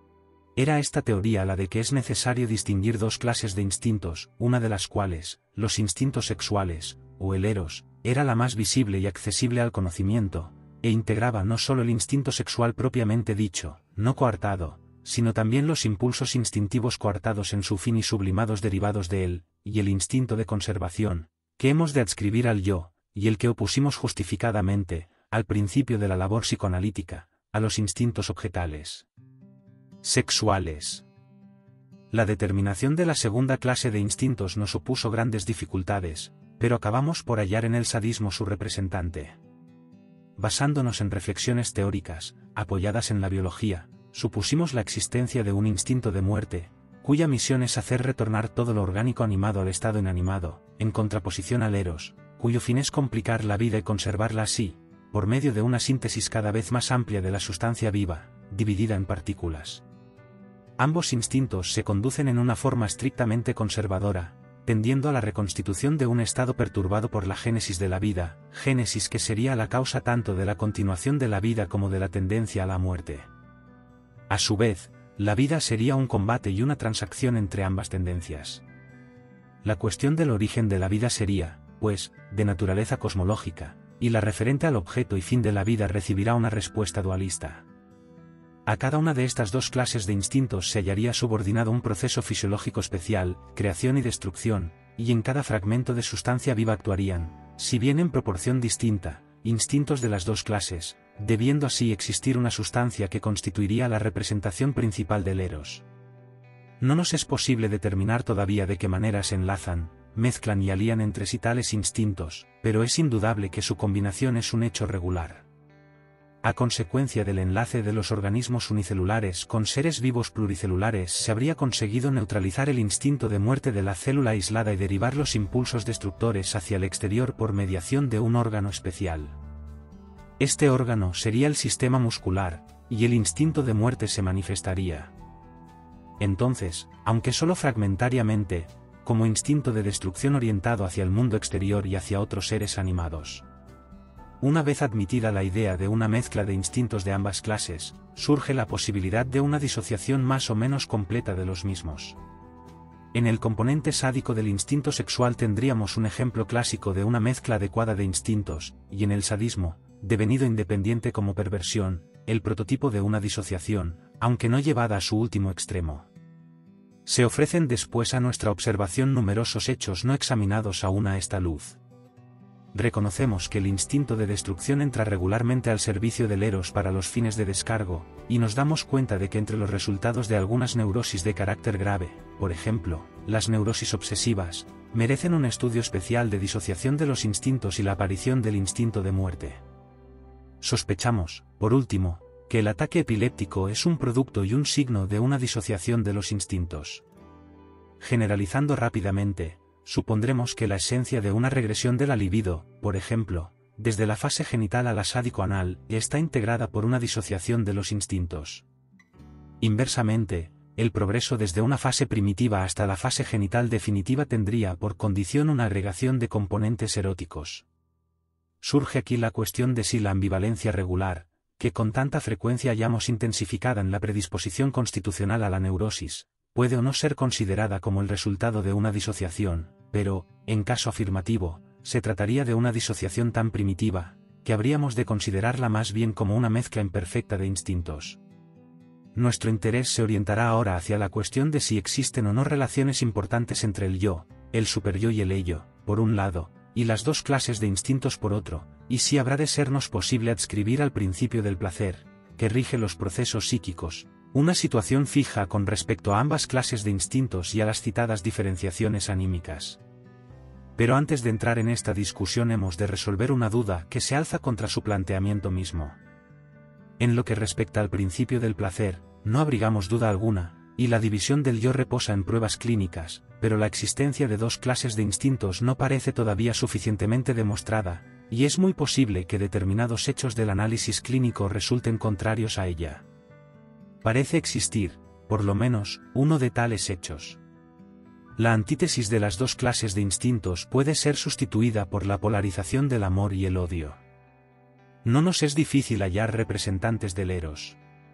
Era esta teoría la de que es necesario distinguir dos clases de instintos, una de las cuales, los instintos sexuales, o el eros, era la más visible y accesible al conocimiento, e integraba no solo el instinto sexual propiamente dicho, no coartado, sino también los impulsos instintivos coartados en su fin y sublimados derivados de él, y el instinto de conservación, que hemos de adscribir al yo, y el que opusimos justificadamente, al principio de la labor psicoanalítica, a los instintos objetales sexuales. La determinación de la segunda clase de instintos nos opuso grandes dificultades, pero acabamos por hallar en el sadismo su representante. Basándonos en reflexiones teóricas, apoyadas en la biología, supusimos la existencia de un instinto de muerte, cuya misión es hacer retornar todo lo orgánico animado al estado inanimado, en contraposición al eros, cuyo fin es complicar la vida y conservarla así, por medio de una síntesis cada vez más amplia de la sustancia viva, dividida en partículas. Ambos instintos se conducen en una forma estrictamente conservadora, tendiendo a la reconstitución de un estado perturbado por la génesis de la vida, génesis que sería la causa tanto de la continuación de la vida como de la tendencia a la muerte. A su vez, la vida sería un combate y una transacción entre ambas tendencias. La cuestión del origen de la vida sería, pues, de naturaleza cosmológica, y la referente al objeto y fin de la vida recibirá una respuesta dualista. A cada una de estas dos clases de instintos se hallaría subordinado un proceso fisiológico especial, creación y destrucción, y en cada fragmento de sustancia viva actuarían, si bien en proporción distinta, instintos de las dos clases, debiendo así existir una sustancia que constituiría la representación principal del eros. No nos es posible determinar todavía de qué manera se enlazan, mezclan y alían entre sí tales instintos, pero es indudable que su combinación es un hecho regular. A consecuencia del enlace de los organismos unicelulares con seres vivos pluricelulares se habría conseguido neutralizar el instinto de muerte de la célula aislada y derivar los impulsos destructores hacia el exterior por mediación de un órgano especial. Este órgano sería el sistema muscular, y el instinto de muerte se manifestaría. Entonces, aunque solo fragmentariamente, como instinto de destrucción orientado hacia el mundo exterior y hacia otros seres animados. Una vez admitida la idea de una mezcla de instintos de ambas clases, surge la posibilidad de una disociación más o menos completa de los mismos. En el componente sádico del instinto sexual tendríamos un ejemplo clásico de una mezcla adecuada de instintos, y en el sadismo, devenido independiente como perversión, el prototipo de una disociación, aunque no llevada a su último extremo. Se ofrecen después a nuestra observación numerosos hechos no examinados aún a esta luz. Reconocemos que el instinto de destrucción entra regularmente al servicio del eros para los fines de descargo, y nos damos cuenta de que entre los resultados de algunas neurosis de carácter grave, por ejemplo, las neurosis obsesivas, merecen un estudio especial de disociación de los instintos y la aparición del instinto de muerte. Sospechamos, por último, que el ataque epiléptico es un producto y un signo de una disociación de los instintos. Generalizando rápidamente, supondremos que la esencia de una regresión de la libido, por ejemplo, desde la fase genital a la sádico-anal, está integrada por una disociación de los instintos. Inversamente, el progreso desde una fase primitiva hasta la fase genital definitiva tendría por condición una agregación de componentes eróticos. Surge aquí la cuestión de si la ambivalencia regular, que con tanta frecuencia hallamos intensificada en la predisposición constitucional a la neurosis, puede o no ser considerada como el resultado de una disociación, pero, en caso afirmativo, se trataría de una disociación tan primitiva, que habríamos de considerarla más bien como una mezcla imperfecta de instintos. Nuestro interés se orientará ahora hacia la cuestión de si existen o no relaciones importantes entre el yo, el superyo y el ello, por un lado, y las dos clases de instintos por otro, y si habrá de sernos posible adscribir al principio del placer, que rige los procesos psíquicos, una situación fija con respecto a ambas clases de instintos y a las citadas diferenciaciones anímicas. Pero antes de entrar en esta discusión hemos de resolver una duda que se alza contra su planteamiento mismo. En lo que respecta al principio del placer, no abrigamos duda alguna, y la división del yo reposa en pruebas clínicas, pero la existencia de dos clases de instintos no parece todavía suficientemente demostrada, y es muy posible que determinados hechos del análisis clínico resulten contrarios a ella. Parece existir, por lo menos, uno de tales hechos. La antítesis de las dos clases de instintos puede ser sustituida por la polarización del amor y el odio. No nos es difícil hallar representantes del eros.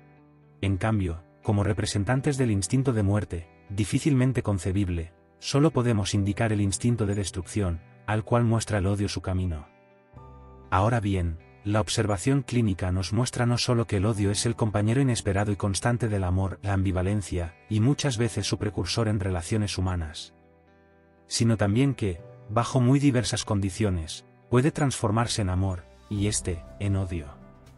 En cambio, como representantes del instinto de muerte, difícilmente concebible, solo podemos indicar el instinto de destrucción, al cual muestra el odio su camino. Ahora bien, la observación clínica nos muestra no solo que el odio es el compañero inesperado y constante del amor, la ambivalencia, y muchas veces su precursor en relaciones humanas, sino también que, bajo muy diversas condiciones, puede transformarse en amor, y en odio.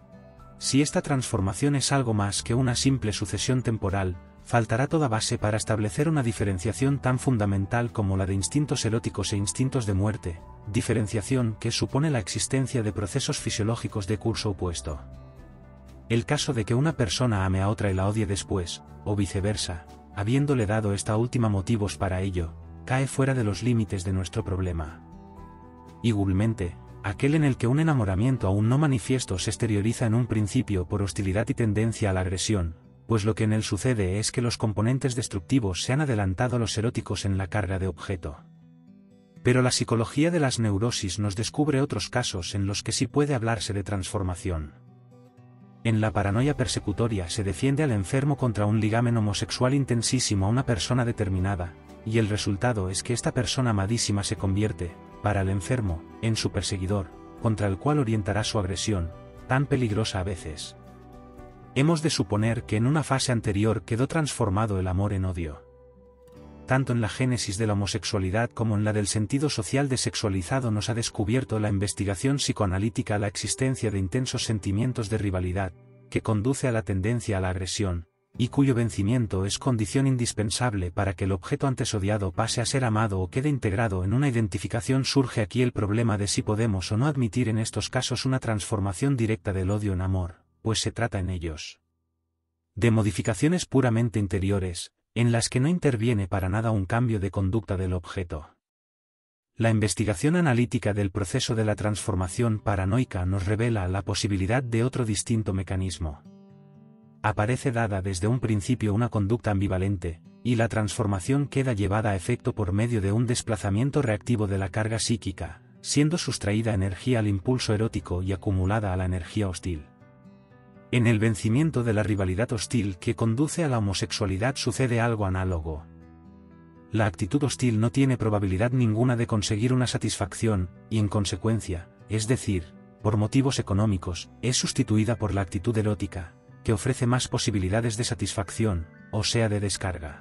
Si esta transformación es algo más que una simple sucesión temporal, faltará toda base para establecer una diferenciación tan fundamental como la de instintos eróticos e instintos de muerte, diferenciación que supone la existencia de procesos fisiológicos de curso opuesto. El caso de que una persona ame a otra y la odie después, o viceversa, habiéndole dado esta última motivos para ello, cae fuera de los límites de nuestro problema. Igualmente, aquel en el que un enamoramiento aún no manifiesto se exterioriza en un principio por hostilidad y tendencia a la agresión, pues lo que en él sucede es que los componentes destructivos se han adelantado a los eróticos en la carga de objeto. Pero la psicología de las neurosis nos descubre otros casos en los que sí puede hablarse de transformación. En la paranoia persecutoria se defiende al enfermo contra un ligamen homosexual intensísimo a una persona determinada, y el resultado es que esta persona amadísima se convierte, para el enfermo, en su perseguidor, contra el cual orientará su agresión, tan peligrosa a veces. Hemos de suponer que en una fase anterior quedó transformado el amor en odio. Tanto en la génesis de la homosexualidad como en la del sentido social desexualizado nos ha descubierto la investigación psicoanalítica la existencia de intensos sentimientos de rivalidad, que conduce a la tendencia a la agresión, y cuyo vencimiento es condición indispensable para que el objeto antes odiado pase a ser amado o quede integrado en una identificación. Surge aquí el problema de si podemos o no admitir en estos casos una transformación directa del odio en amor, pues se trata en ellos de modificaciones puramente interiores, en las que no interviene para nada un cambio de conducta del objeto. La investigación analítica del proceso de la transformación paranoica nos revela la posibilidad de otro distinto mecanismo. Aparece dada desde un principio una conducta ambivalente, y la transformación queda llevada a efecto por medio de un desplazamiento reactivo de la carga psíquica, siendo sustraída energía al impulso erótico y acumulada a la energía hostil. En el vencimiento de la rivalidad hostil que conduce a la homosexualidad sucede algo análogo. La actitud hostil no tiene probabilidad ninguna de conseguir una satisfacción, y en consecuencia, es decir, por motivos económicos, es sustituida por la actitud erótica, que ofrece más posibilidades de satisfacción, o sea de descarga.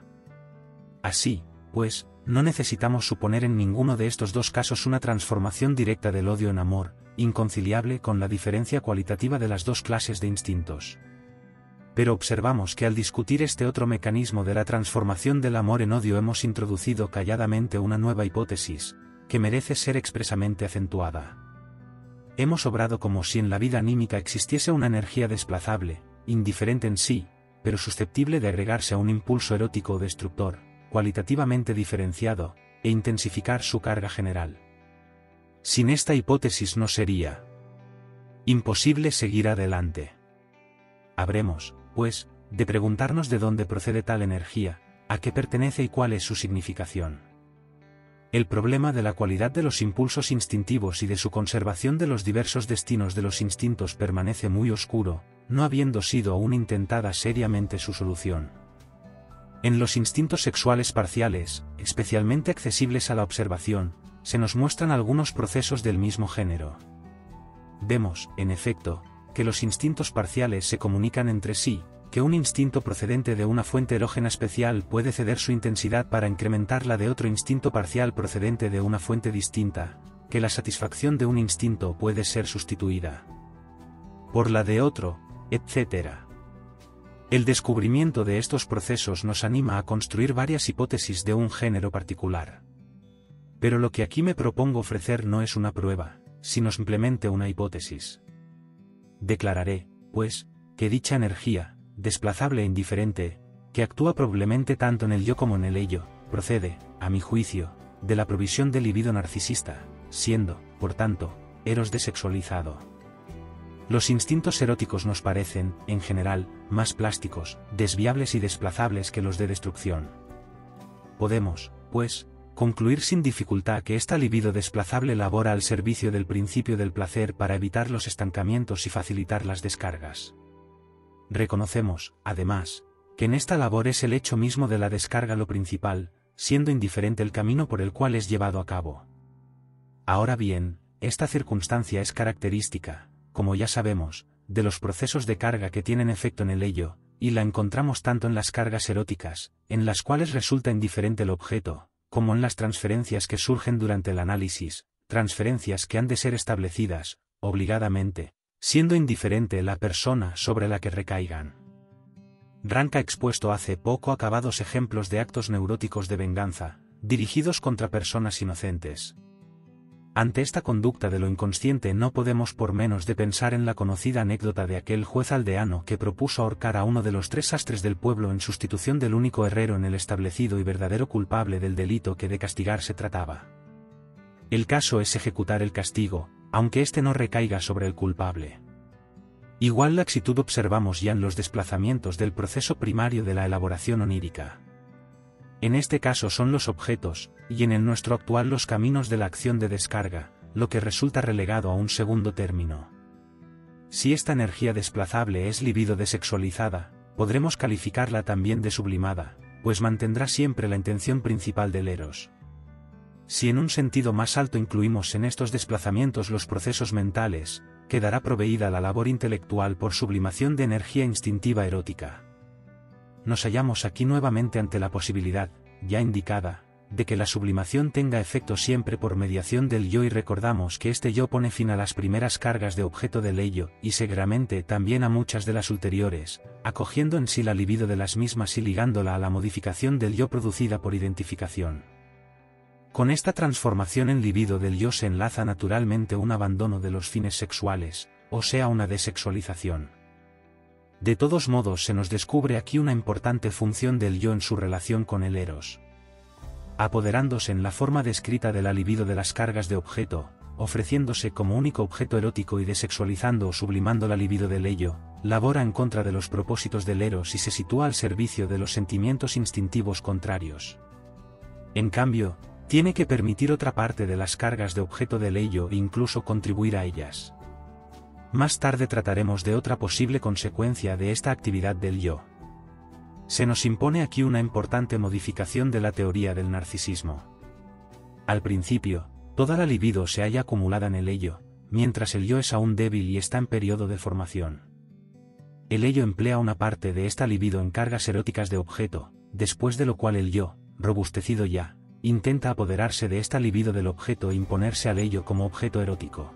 Así, pues, no necesitamos suponer en ninguno de estos dos casos una transformación directa del odio en amor, inconciliable con la diferencia cualitativa de las dos clases de instintos. Pero observamos que al discutir este otro mecanismo de la transformación del amor en odio hemos introducido calladamente una nueva hipótesis, que merece ser expresamente acentuada. Hemos obrado como si en la vida anímica existiese una energía desplazable, indiferente en sí, pero susceptible de agregarse a un impulso erótico o destructor, cualitativamente diferenciado, e intensificar su carga general. Sin esta hipótesis no sería imposible seguir adelante. Habremos, pues, de preguntarnos de dónde procede tal energía, a qué pertenece y cuál es su significación. El problema de la cualidad de los impulsos instintivos y de su conservación de los diversos destinos de los instintos permanece muy oscuro, no habiendo sido aún intentada seriamente su solución. En los instintos sexuales parciales, especialmente accesibles a la observación, se nos muestran algunos procesos del mismo género. Vemos, en efecto, que los instintos parciales se comunican entre sí, que un instinto procedente de una fuente erógena especial puede ceder su intensidad para incrementar la de otro instinto parcial procedente de una fuente distinta, que la satisfacción de un instinto puede ser sustituida por la de otro, etc. El descubrimiento de estos procesos nos anima a construir varias hipótesis de un género particular. Pero lo que aquí me propongo ofrecer no es una prueba, sino simplemente una hipótesis. Declararé, pues, que dicha energía, desplazable e indiferente, que actúa probablemente tanto en el yo como en el ello, procede, a mi juicio, de la provisión del libido narcisista, siendo, por tanto, eros desexualizado. Los instintos eróticos nos parecen, en general, más plásticos, desviables y desplazables que los de destrucción. Podemos, pues, concluir sin dificultad que esta libido desplazable labora al servicio del principio del placer para evitar los estancamientos y facilitar las descargas. Reconocemos, además, que en esta labor es el hecho mismo de la descarga lo principal, siendo indiferente el camino por el cual es llevado a cabo. Ahora bien, esta circunstancia es característica, como ya sabemos, de los procesos de carga que tienen efecto en el ello, y la encontramos tanto en las cargas eróticas, en las cuales resulta indiferente el objeto, como en las transferencias que surgen durante el análisis, transferencias que han de ser establecidas, obligadamente, siendo indiferente la persona sobre la que recaigan. Rank ha expuesto hace poco acabados ejemplos de actos neuróticos de venganza, dirigidos contra personas inocentes. Ante esta conducta de lo inconsciente no podemos por menos de pensar en la conocida anécdota de aquel juez aldeano que propuso ahorcar a uno de los 3 sastres del pueblo en sustitución del único herrero en el establecido y verdadero culpable del delito que de castigar se trataba. El caso es ejecutar el castigo, aunque éste no recaiga sobre el culpable. Igual laxitud observamos ya en los desplazamientos del proceso primario de la elaboración onírica. En este caso son los objetos, y en el nuestro actual los caminos de la acción de descarga, lo que resulta relegado a un segundo término. Si esta energía desplazable es libido desexualizada, podremos calificarla también de sublimada, pues mantendrá siempre la intención principal del eros. Si en un sentido más alto incluimos en estos desplazamientos los procesos mentales, quedará proveída la labor intelectual por sublimación de energía instintiva erótica. Nos hallamos aquí nuevamente ante la posibilidad, ya indicada, de que la sublimación tenga efecto siempre por mediación del yo y recordamos que este yo pone fin a las primeras cargas de objeto del ello y seguramente también a muchas de las ulteriores, acogiendo en sí la libido de las mismas y ligándola a la modificación del yo producida por identificación. Con esta transformación en libido del yo se enlaza naturalmente un abandono de los fines sexuales, o sea una desexualización. De todos modos se nos descubre aquí una importante función del yo en su relación con el eros. Apoderándose en la forma descrita de la libido de las cargas de objeto, ofreciéndose como único objeto erótico y desexualizando o sublimando la libido del ello, labora en contra de los propósitos del eros y se sitúa al servicio de los sentimientos instintivos contrarios. En cambio, tiene que permitir otra parte de las cargas de objeto del ello e incluso contribuir a ellas. Más tarde trataremos de otra posible consecuencia de esta actividad del yo. Se nos impone aquí una importante modificación de la teoría del narcisismo. Al principio, toda la libido se halla acumulada en el ello, mientras el yo es aún débil y está en periodo de formación. El ello emplea una parte de esta libido en cargas eróticas de objeto, después de lo cual el yo, robustecido ya, intenta apoderarse de esta libido del objeto e imponerse al ello como objeto erótico.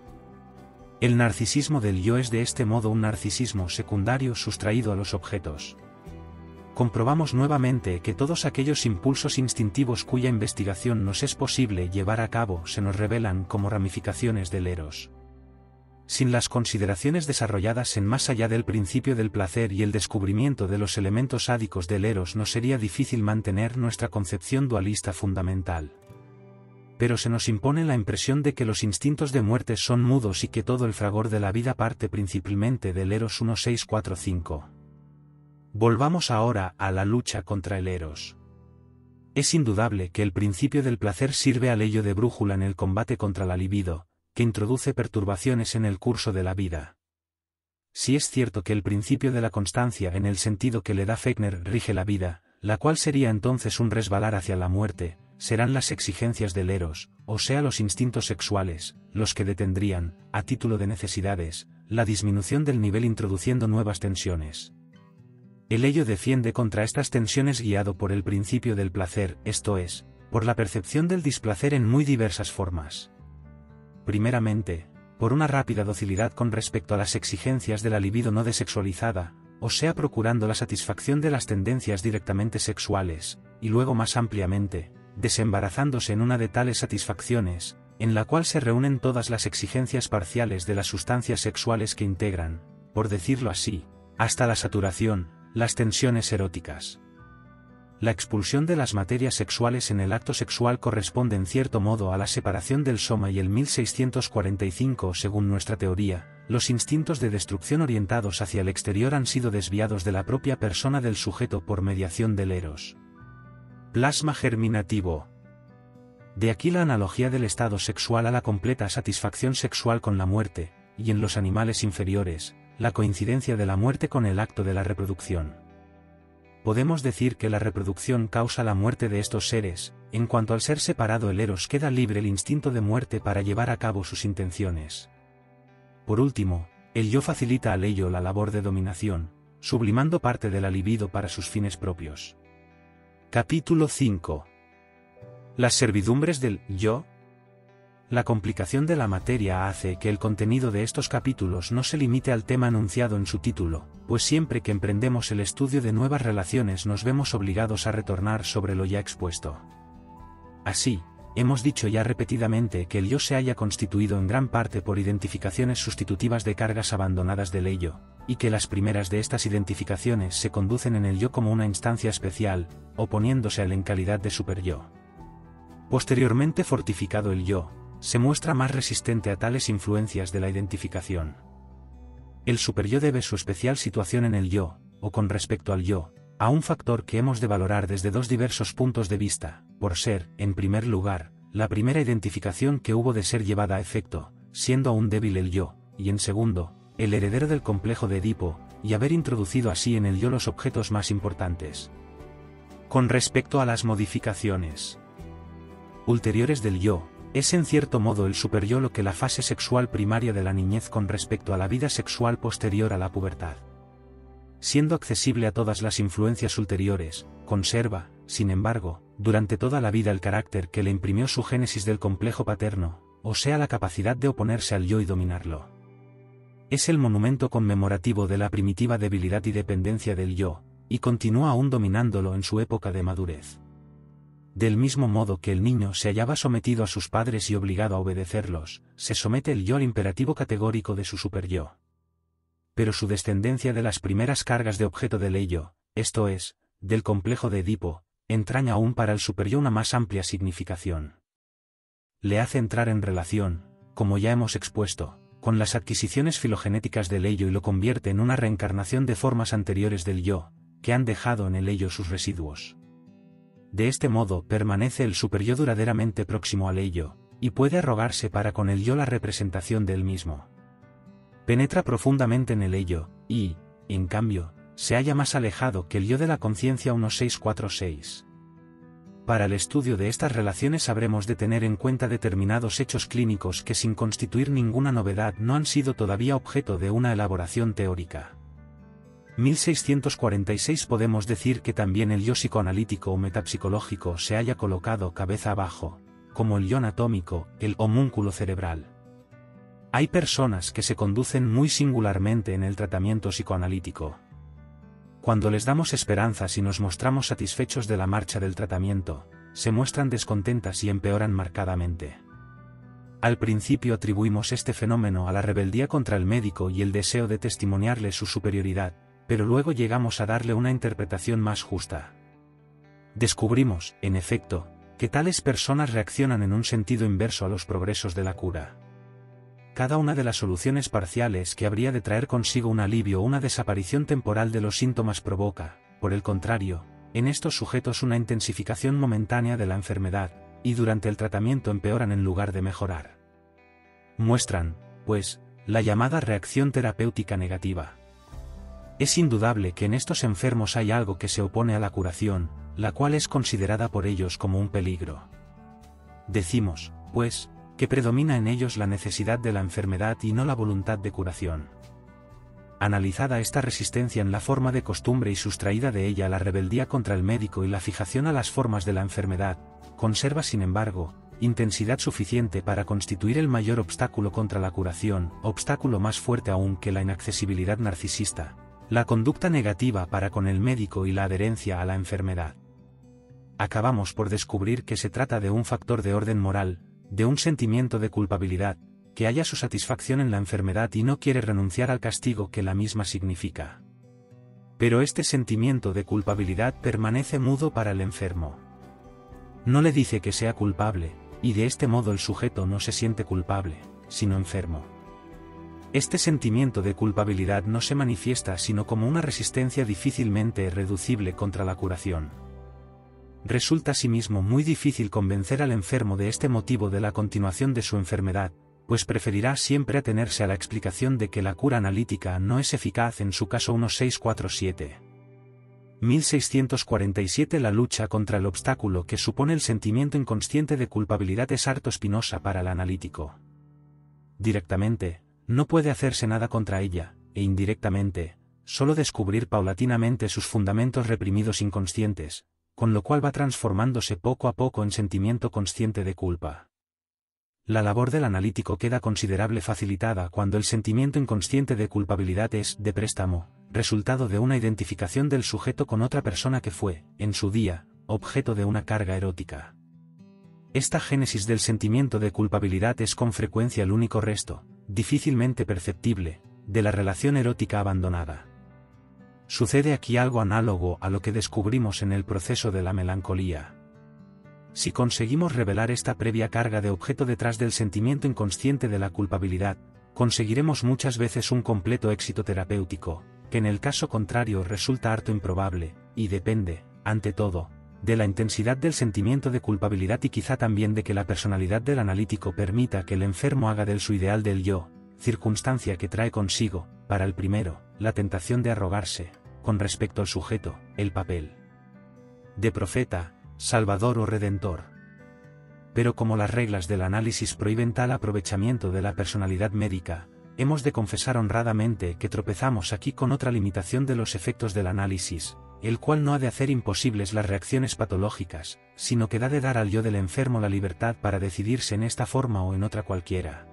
El narcisismo del yo es de este modo un narcisismo secundario sustraído a los objetos. Comprobamos nuevamente que todos aquellos impulsos instintivos cuya investigación nos es posible llevar a cabo se nos revelan como ramificaciones del eros. Sin las consideraciones desarrolladas en más allá del principio del placer y el descubrimiento de los elementos sádicos del eros nos sería difícil mantener nuestra concepción dualista fundamental. Pero se nos impone la impresión de que los instintos de muerte son mudos y que todo el fragor de la vida parte principalmente del eros 1645. Volvamos ahora a la lucha contra el eros. Es indudable que el principio del placer sirve al ello de brújula en el combate contra la libido, que introduce perturbaciones en el curso de la vida. Si es cierto que el principio de la constancia en el sentido que le da Fechner rige la vida, la cual sería entonces un resbalar hacia la muerte, serán las exigencias del eros, o sea los instintos sexuales, los que detendrían, a título de necesidades, la disminución del nivel introduciendo nuevas tensiones. El ello defiende contra estas tensiones guiado por el principio del placer, esto es, por la percepción del displacer en muy diversas formas. Primeramente, por una rápida docilidad con respecto a las exigencias de la libido no desexualizada, o sea procurando la satisfacción de las tendencias directamente sexuales, y luego más ampliamente, desembarazándose en una de tales satisfacciones, en la cual se reúnen todas las exigencias parciales de las sustancias sexuales que integran, por decirlo así, hasta la saturación, las tensiones eróticas. La expulsión de las materias sexuales en el acto sexual corresponde en cierto modo a la separación del soma y el 1645 según nuestra teoría, los instintos de destrucción orientados hacia el exterior han sido desviados de la propia persona del sujeto por mediación del eros. Plasma germinativo. De aquí la analogía del estado sexual a la completa satisfacción sexual con la muerte, y en los animales inferiores, la coincidencia de la muerte con el acto de la reproducción. Podemos decir que la reproducción causa la muerte de estos seres, en cuanto al ser separado el eros queda libre el instinto de muerte para llevar a cabo sus intenciones. Por último, el yo facilita al ello la labor de dominación, sublimando parte de la libido para sus fines propios. Capítulo 5. Las servidumbres del yo. La complicación de la materia hace que el contenido de estos capítulos no se limite al tema anunciado en su título, pues siempre que emprendemos el estudio de nuevas relaciones nos vemos obligados a retornar sobre lo ya expuesto. Así, hemos dicho ya repetidamente que el yo se haya constituido en gran parte por identificaciones sustitutivas de cargas abandonadas del ello, y que las primeras de estas identificaciones se conducen en el yo como una instancia especial, oponiéndose a él en calidad de superyo. Posteriormente fortificado el yo, se muestra más resistente a tales influencias de la identificación. El superyo debe su especial situación en el yo, o con respecto al yo, a un factor que hemos de valorar desde dos diversos puntos de vista, por ser, en primer lugar, la primera identificación que hubo de ser llevada a efecto, siendo aún débil el yo, y en segundo, el heredero del complejo de Edipo, y haber introducido así en el yo los objetos más importantes. Con respecto a las modificaciones ulteriores del yo, es en cierto modo el superyo lo que la fase sexual primaria de la niñez con respecto a la vida sexual posterior a la pubertad. Siendo accesible a todas las influencias ulteriores, conserva, sin embargo, durante toda la vida el carácter que le imprimió su génesis del complejo paterno, o sea la capacidad de oponerse al yo y dominarlo. Es el monumento conmemorativo de la primitiva debilidad y dependencia del yo, y continúa aún dominándolo en su época de madurez. Del mismo modo que el niño se hallaba sometido a sus padres y obligado a obedecerlos, se somete el yo al imperativo categórico de su superyo. Pero su descendencia de las primeras cargas de objeto del ello, esto es, del complejo de Edipo, entraña aún para el superyo una más amplia significación. Le hace entrar en relación, como ya hemos expuesto, con las adquisiciones filogenéticas del ello y lo convierte en una reencarnación de formas anteriores del yo, que han dejado en el ello sus residuos. De este modo permanece el superyo duraderamente próximo al ello, y puede arrogarse para con el yo la representación del mismo. Penetra profundamente en el ello, y, en cambio, se halla más alejado que el yo de la conciencia 1646. Para el estudio de estas relaciones habremos de tener en cuenta determinados hechos clínicos que sin constituir ninguna novedad no han sido todavía objeto de una elaboración teórica. 1646 podemos decir que también el yo psicoanalítico o metapsicológico se haya colocado cabeza abajo, como el yo anatómico, el homúnculo cerebral. Hay personas que se conducen muy singularmente en el tratamiento psicoanalítico. Cuando les damos esperanzas y nos mostramos satisfechos de la marcha del tratamiento, se muestran descontentas y empeoran marcadamente. Al principio atribuimos este fenómeno a la rebeldía contra el médico y el deseo de testimoniarle su superioridad, pero luego llegamos a darle una interpretación más justa. Descubrimos, en efecto, que tales personas reaccionan en un sentido inverso a los progresos de la cura. cada una de las soluciones parciales que habría de traer consigo un alivio o una desaparición temporal de los síntomas provoca, por el contrario, en estos sujetos una intensificación momentánea de la enfermedad, y durante el tratamiento empeoran en lugar de mejorar. Muestran, pues, la llamada reacción terapéutica negativa. Es indudable que en estos enfermos hay algo que se opone a la curación, la cual es considerada por ellos como un peligro. Decimos, pues, que predomina en ellos la necesidad de la enfermedad y no la voluntad de curación. Analizada esta resistencia en la forma de costumbre y sustraída de ella la rebeldía contra el médico y la fijación a las formas de la enfermedad, conserva sin embargo, intensidad suficiente para constituir el mayor obstáculo contra la curación, obstáculo más fuerte aún que la inaccesibilidad narcisista, la conducta negativa para con el médico y la adherencia a la enfermedad. Acabamos por descubrir que se trata de un factor de orden moral, de un sentimiento de culpabilidad, que halla su satisfacción en la enfermedad y no quiere renunciar al castigo que la misma significa. Pero este sentimiento de culpabilidad permanece mudo para el enfermo. No le dice que sea culpable, y de este modo el sujeto no se siente culpable, sino enfermo. Este sentimiento de culpabilidad no se manifiesta sino como una resistencia difícilmente reducible contra la curación. Resulta asimismo muy difícil convencer al enfermo de este motivo de la continuación de su enfermedad, pues preferirá siempre atenerse a la explicación de que la cura analítica no es eficaz en su caso 1647. 1647 La lucha contra el obstáculo que supone el sentimiento inconsciente de culpabilidad es harto espinosa para el analítico. Directamente, no puede hacerse nada contra ella, e indirectamente, solo descubrir paulatinamente sus fundamentos reprimidos inconscientes, con lo cual va transformándose poco a poco en sentimiento consciente de culpa. La labor del analítico queda considerable facilitada cuando el sentimiento inconsciente de culpabilidad es, de préstamo, resultado de una identificación del sujeto con otra persona que fue, en su día, objeto de una carga erótica. Esta génesis del sentimiento de culpabilidad es con frecuencia el único resto, difícilmente perceptible, de la relación erótica abandonada. Sucede aquí algo análogo a lo que descubrimos en el proceso de la melancolía. Si conseguimos revelar esta previa carga de objeto detrás del sentimiento inconsciente de la culpabilidad, conseguiremos muchas veces un completo éxito terapéutico, que en el caso contrario resulta harto improbable, y depende, ante todo, de la intensidad del sentimiento de culpabilidad y quizá también de que la personalidad del analítico permita que el enfermo haga del su ideal del yo, circunstancia que trae consigo, para el primero, la tentación de arrogarse, con respecto al sujeto, el papel de profeta, salvador o redentor. Pero como las reglas del análisis prohíben tal aprovechamiento de la personalidad médica, hemos de confesar honradamente que tropezamos aquí con otra limitación de los efectos del análisis, el cual no ha de hacer imposibles las reacciones patológicas, sino que da de dar al yo del enfermo la libertad para decidirse en esta forma o en otra cualquiera.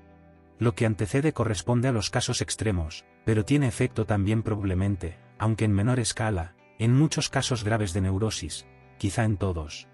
Lo que antecede corresponde a los casos extremos, pero tiene efecto también probablemente, aunque en menor escala, en muchos casos graves de neurosis, quizá en todos.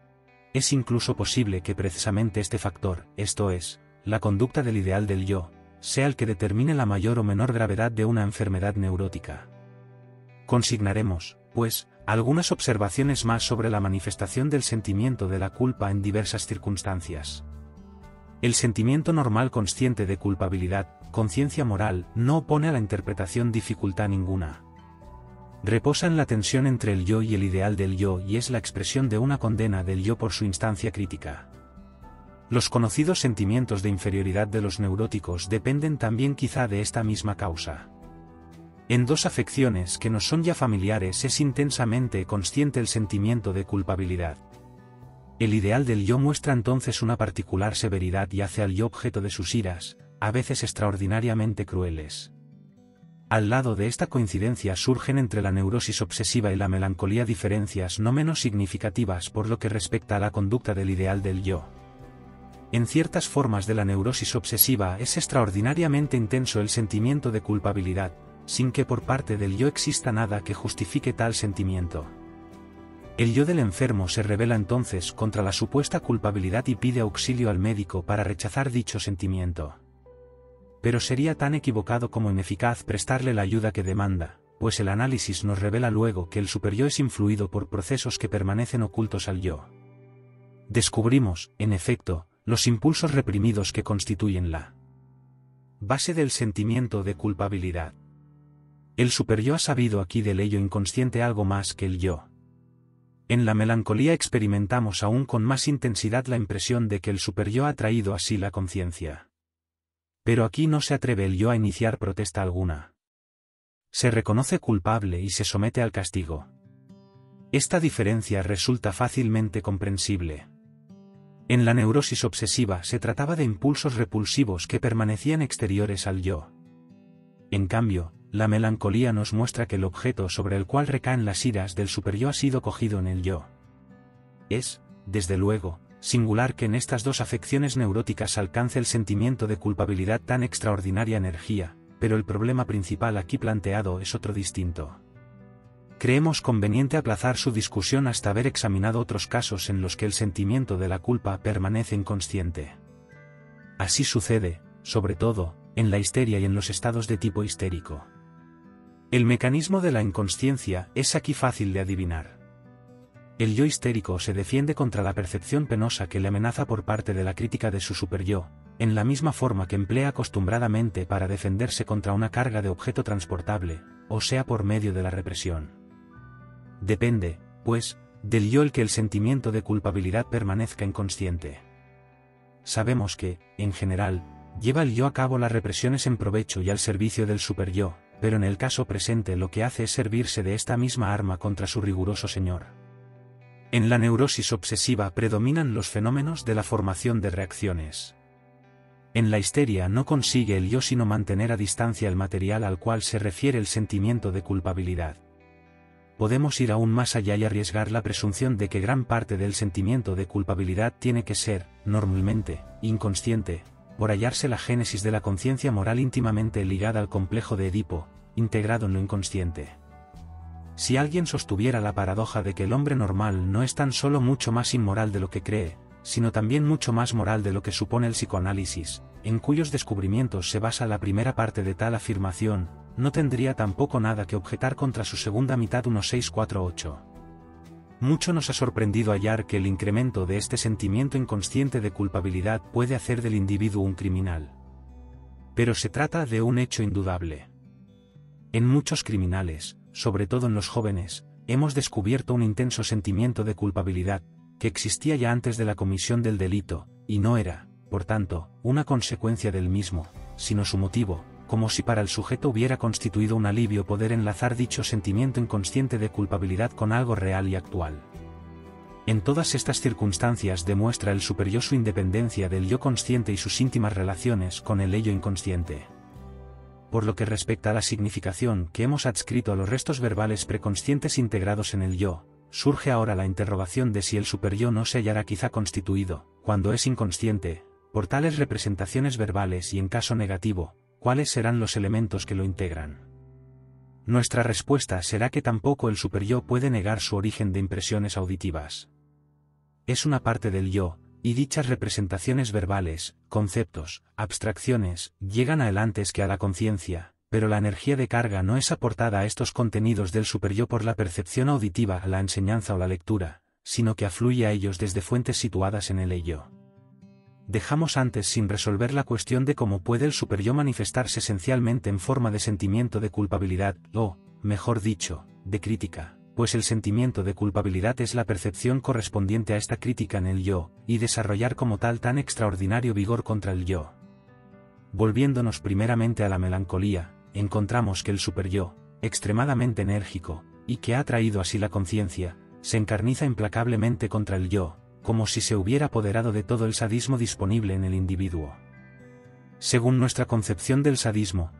Es incluso posible que precisamente este factor, esto es, la conducta del ideal del yo, sea el que determine la mayor o menor gravedad de una enfermedad neurótica. Consignaremos, pues, algunas observaciones más sobre la manifestación del sentimiento de la culpa en diversas circunstancias. El sentimiento normal consciente de culpabilidad, conciencia moral, no opone a la interpretación dificultad ninguna. Reposa en la tensión entre el yo y el ideal del yo y es la expresión de una condena del yo por su instancia crítica. Los conocidos sentimientos de inferioridad de los neuróticos dependen también quizá de esta misma causa. En dos afecciones que nos son ya familiares es intensamente consciente el sentimiento de culpabilidad. El ideal del yo muestra entonces una particular severidad y hace al yo objeto de sus iras, a veces extraordinariamente crueles. Al lado de esta coincidencia surgen entre la neurosis obsesiva y la melancolía diferencias no menos significativas por lo que respecta a la conducta del ideal del yo. En ciertas formas de la neurosis obsesiva es extraordinariamente intenso el sentimiento de culpabilidad, sin que por parte del yo exista nada que justifique tal sentimiento. El yo del enfermo se rebela entonces contra la supuesta culpabilidad y pide auxilio al médico para rechazar dicho sentimiento. Pero sería tan equivocado como ineficaz prestarle la ayuda que demanda, pues el análisis nos revela luego que el superyo es influido por procesos que permanecen ocultos al yo. Descubrimos, en efecto, los impulsos reprimidos que constituyen la Base del sentimiento de culpabilidad. El superyo ha sabido aquí del ello inconsciente algo más que el yo. En la melancolía experimentamos aún con más intensidad la impresión de que el superyo ha traído así la conciencia. Pero aquí no se atreve el yo a iniciar protesta alguna. Se reconoce culpable y se somete al castigo. Esta diferencia resulta fácilmente comprensible. En la neurosis obsesiva se trataba de impulsos repulsivos que permanecían exteriores al yo. En cambio, la melancolía nos muestra que el objeto sobre el cual recaen las iras del superyo ha sido cogido en el yo. Es, desde luego, singular que en estas dos afecciones neuróticas alcance el sentimiento de culpabilidad tan extraordinaria energía, pero el problema principal aquí planteado es otro distinto. Creemos conveniente aplazar su discusión hasta haber examinado otros casos en los que el sentimiento de la culpa permanece inconsciente. Así sucede, sobre todo, en la histeria y en los estados de tipo histérico. El mecanismo de la inconsciencia es aquí fácil de adivinar. El yo histérico se defiende contra la percepción penosa que le amenaza por parte de la crítica de su superyo, en la misma forma que emplea acostumbradamente para defenderse contra una carga de objeto transportable, o sea por medio de la represión. Depende, pues, del yo el que el sentimiento de culpabilidad permanezca inconsciente. Sabemos que, en general, lleva el yo a cabo las represiones en provecho y al servicio del superyo, pero en el caso presente lo que hace es servirse de esta misma arma contra su riguroso señor. En la neurosis obsesiva predominan los fenómenos de la formación de reacciones. En la histeria no consigue el yo sino mantener a distancia el material al cual se refiere el sentimiento de culpabilidad. Podemos ir aún más allá y arriesgar la presunción de que gran parte del sentimiento de culpabilidad tiene que ser, normalmente, inconsciente, por hallarse la génesis de la conciencia moral íntimamente ligada al complejo de Edipo, integrado en lo inconsciente. Si alguien sostuviera la paradoja de que el hombre normal no es tan solo mucho más inmoral de lo que cree, sino también mucho más moral de lo que supone el psicoanálisis, en cuyos descubrimientos se basa la primera parte de tal afirmación, no tendría tampoco nada que objetar contra su segunda mitad 1648. Mucho nos ha sorprendido hallar que el incremento de este sentimiento inconsciente de culpabilidad puede hacer del individuo un criminal. Pero se trata de un hecho indudable. En muchos criminales, sobre todo en los jóvenes, hemos descubierto un intenso sentimiento de culpabilidad, que existía ya antes de la comisión del delito, y no era, por tanto, una consecuencia del mismo, sino su motivo, como si para el sujeto hubiera constituido un alivio poder enlazar dicho sentimiento inconsciente de culpabilidad con algo real y actual. En todas estas circunstancias demuestra el superyo su independencia del yo consciente y sus íntimas relaciones con el ello inconsciente. Por lo que respecta a la significación que hemos adscrito a los restos verbales preconscientes integrados en el yo, surge ahora la interrogación de si el superyo no se hallará quizá constituido, cuando es inconsciente, por tales representaciones verbales y en caso negativo, ¿cuáles serán los elementos que lo integran? Nuestra respuesta será que tampoco el superyo puede negar su origen de impresiones auditivas. Es una parte del yo, y dichas representaciones verbales, conceptos, abstracciones, llegan a él antes que a la conciencia, pero la energía de carga no es aportada a estos contenidos del superyo por la percepción auditiva, la enseñanza o la lectura, sino que afluye a ellos desde fuentes situadas en el ello. Dejamos antes sin resolver la cuestión de cómo puede el superyo manifestarse esencialmente en forma de sentimiento de culpabilidad, o, mejor dicho, de crítica, pues el sentimiento de culpabilidad es la percepción correspondiente a esta crítica en el yo, y desarrollar como tal tan extraordinario vigor contra el yo. Volviéndonos primeramente a la melancolía, encontramos que el superyo, extremadamente enérgico, y que ha traído así la conciencia, se encarniza implacablemente contra el yo, como si se hubiera apoderado de todo el sadismo disponible en el individuo. Según nuestra concepción del sadismo,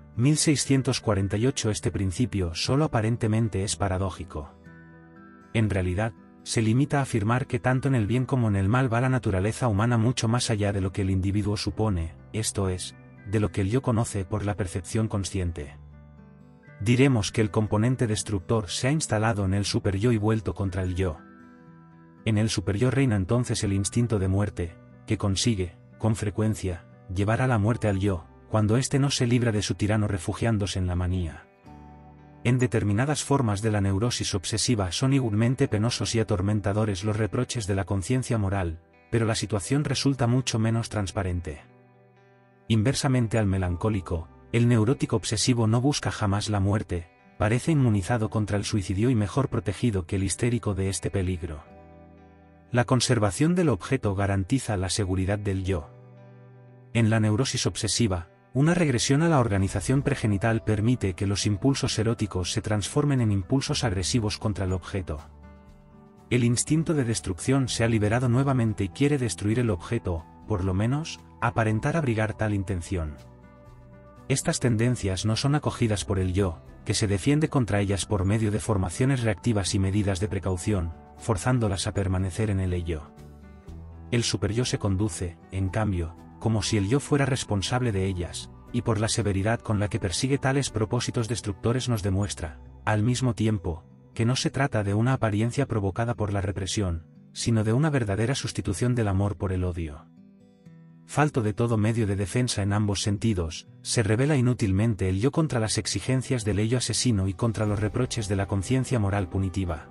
1648 este principio solo aparentemente es paradójico. En realidad, se limita a afirmar que tanto en el bien como en el mal va la naturaleza humana mucho más allá de lo que el individuo supone, esto es, de lo que el yo conoce por la percepción consciente. Diremos que el componente destructor se ha instalado en el superyo y vuelto contra el yo. En el superyo reina entonces el instinto de muerte, que consigue, con frecuencia, llevar a la muerte al yo, cuando éste no se libra de su tirano refugiándose en la manía. En determinadas formas de la neurosis obsesiva son igualmente penosos y atormentadores los reproches de la conciencia moral, pero la situación resulta mucho menos transparente. Inversamente al melancólico, el neurótico obsesivo no busca jamás la muerte, parece inmunizado contra el suicidio y mejor protegido que el histérico de este peligro. La conservación del objeto garantiza la seguridad del yo. En la neurosis obsesiva, una regresión a la organización pregenital permite que los impulsos eróticos se transformen en impulsos agresivos contra el objeto. El instinto de destrucción se ha liberado nuevamente y quiere destruir el objeto, por lo menos, aparentar abrigar tal intención. Estas tendencias no son acogidas por el yo, que se defiende contra ellas por medio de formaciones reactivas y medidas de precaución, forzándolas a permanecer en el ello. El superyo se conduce, en cambio, como si el yo fuera responsable de ellas, y por la severidad con la que persigue tales propósitos destructores nos demuestra, al mismo tiempo, que no se trata de una apariencia provocada por la represión, sino de una verdadera sustitución del amor por el odio. Falto de todo medio de defensa en ambos sentidos, se revela inútilmente el yo contra las exigencias del ello asesino y contra los reproches de la conciencia moral punitiva.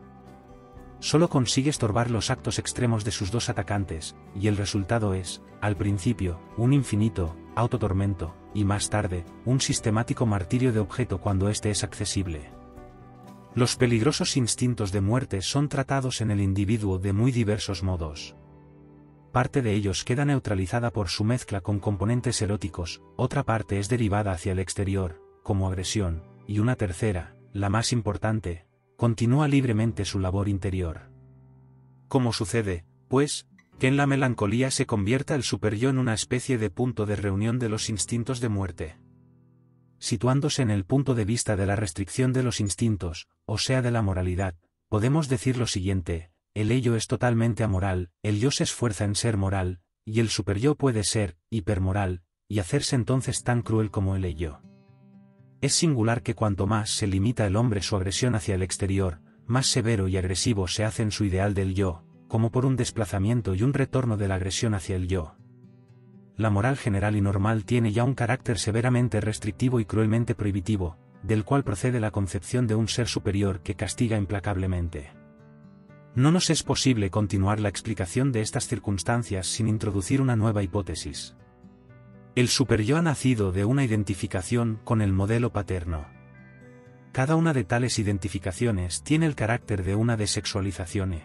Solo consigue estorbar los actos extremos de sus dos atacantes, y el resultado es, al principio, un infinito autotormento, y más tarde, un sistemático martirio de objeto cuando éste es accesible. Los peligrosos instintos de muerte son tratados en el individuo de muy diversos modos. Parte de ellos queda neutralizada por su mezcla con componentes eróticos, otra parte es derivada hacia el exterior, como agresión, y una tercera, la más importante, continúa libremente su labor interior. ¿Cómo sucede, pues, que en la melancolía se convierta el superyo en una especie de punto de reunión de los instintos de muerte? Situándose en el punto de vista de la restricción de los instintos, o sea de la moralidad, podemos decir lo siguiente: el ello es totalmente amoral, el yo se esfuerza en ser moral, y el superyo puede ser hipermoral, y hacerse entonces tan cruel como el ello. Es singular que cuanto más se limita el hombre su agresión hacia el exterior, más severo y agresivo se hace en su ideal del yo, como por un desplazamiento y un retorno de la agresión hacia el yo. La moral general y normal tiene ya un carácter severamente restrictivo y cruelmente prohibitivo, del cual procede la concepción de un ser superior que castiga implacablemente. No nos es posible continuar la explicación de estas circunstancias sin introducir una nueva hipótesis. El superyo ha nacido de una identificación con el modelo paterno. Cada una de tales identificaciones tiene el carácter de una desexualización,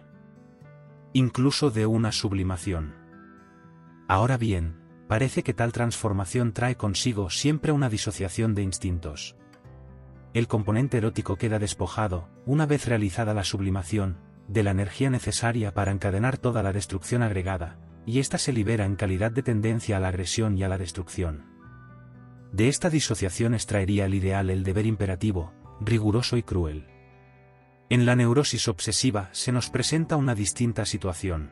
incluso de una sublimación. Ahora bien, parece que tal transformación trae consigo siempre una disociación de instintos. El componente erótico queda despojado, una vez realizada la sublimación, de la energía necesaria para encadenar toda la destrucción agregada, y ésta se libera en calidad de tendencia a la agresión y a la destrucción. De esta disociación extraería el ideal el deber imperativo, riguroso y cruel. En la neurosis obsesiva se nos presenta una distinta situación.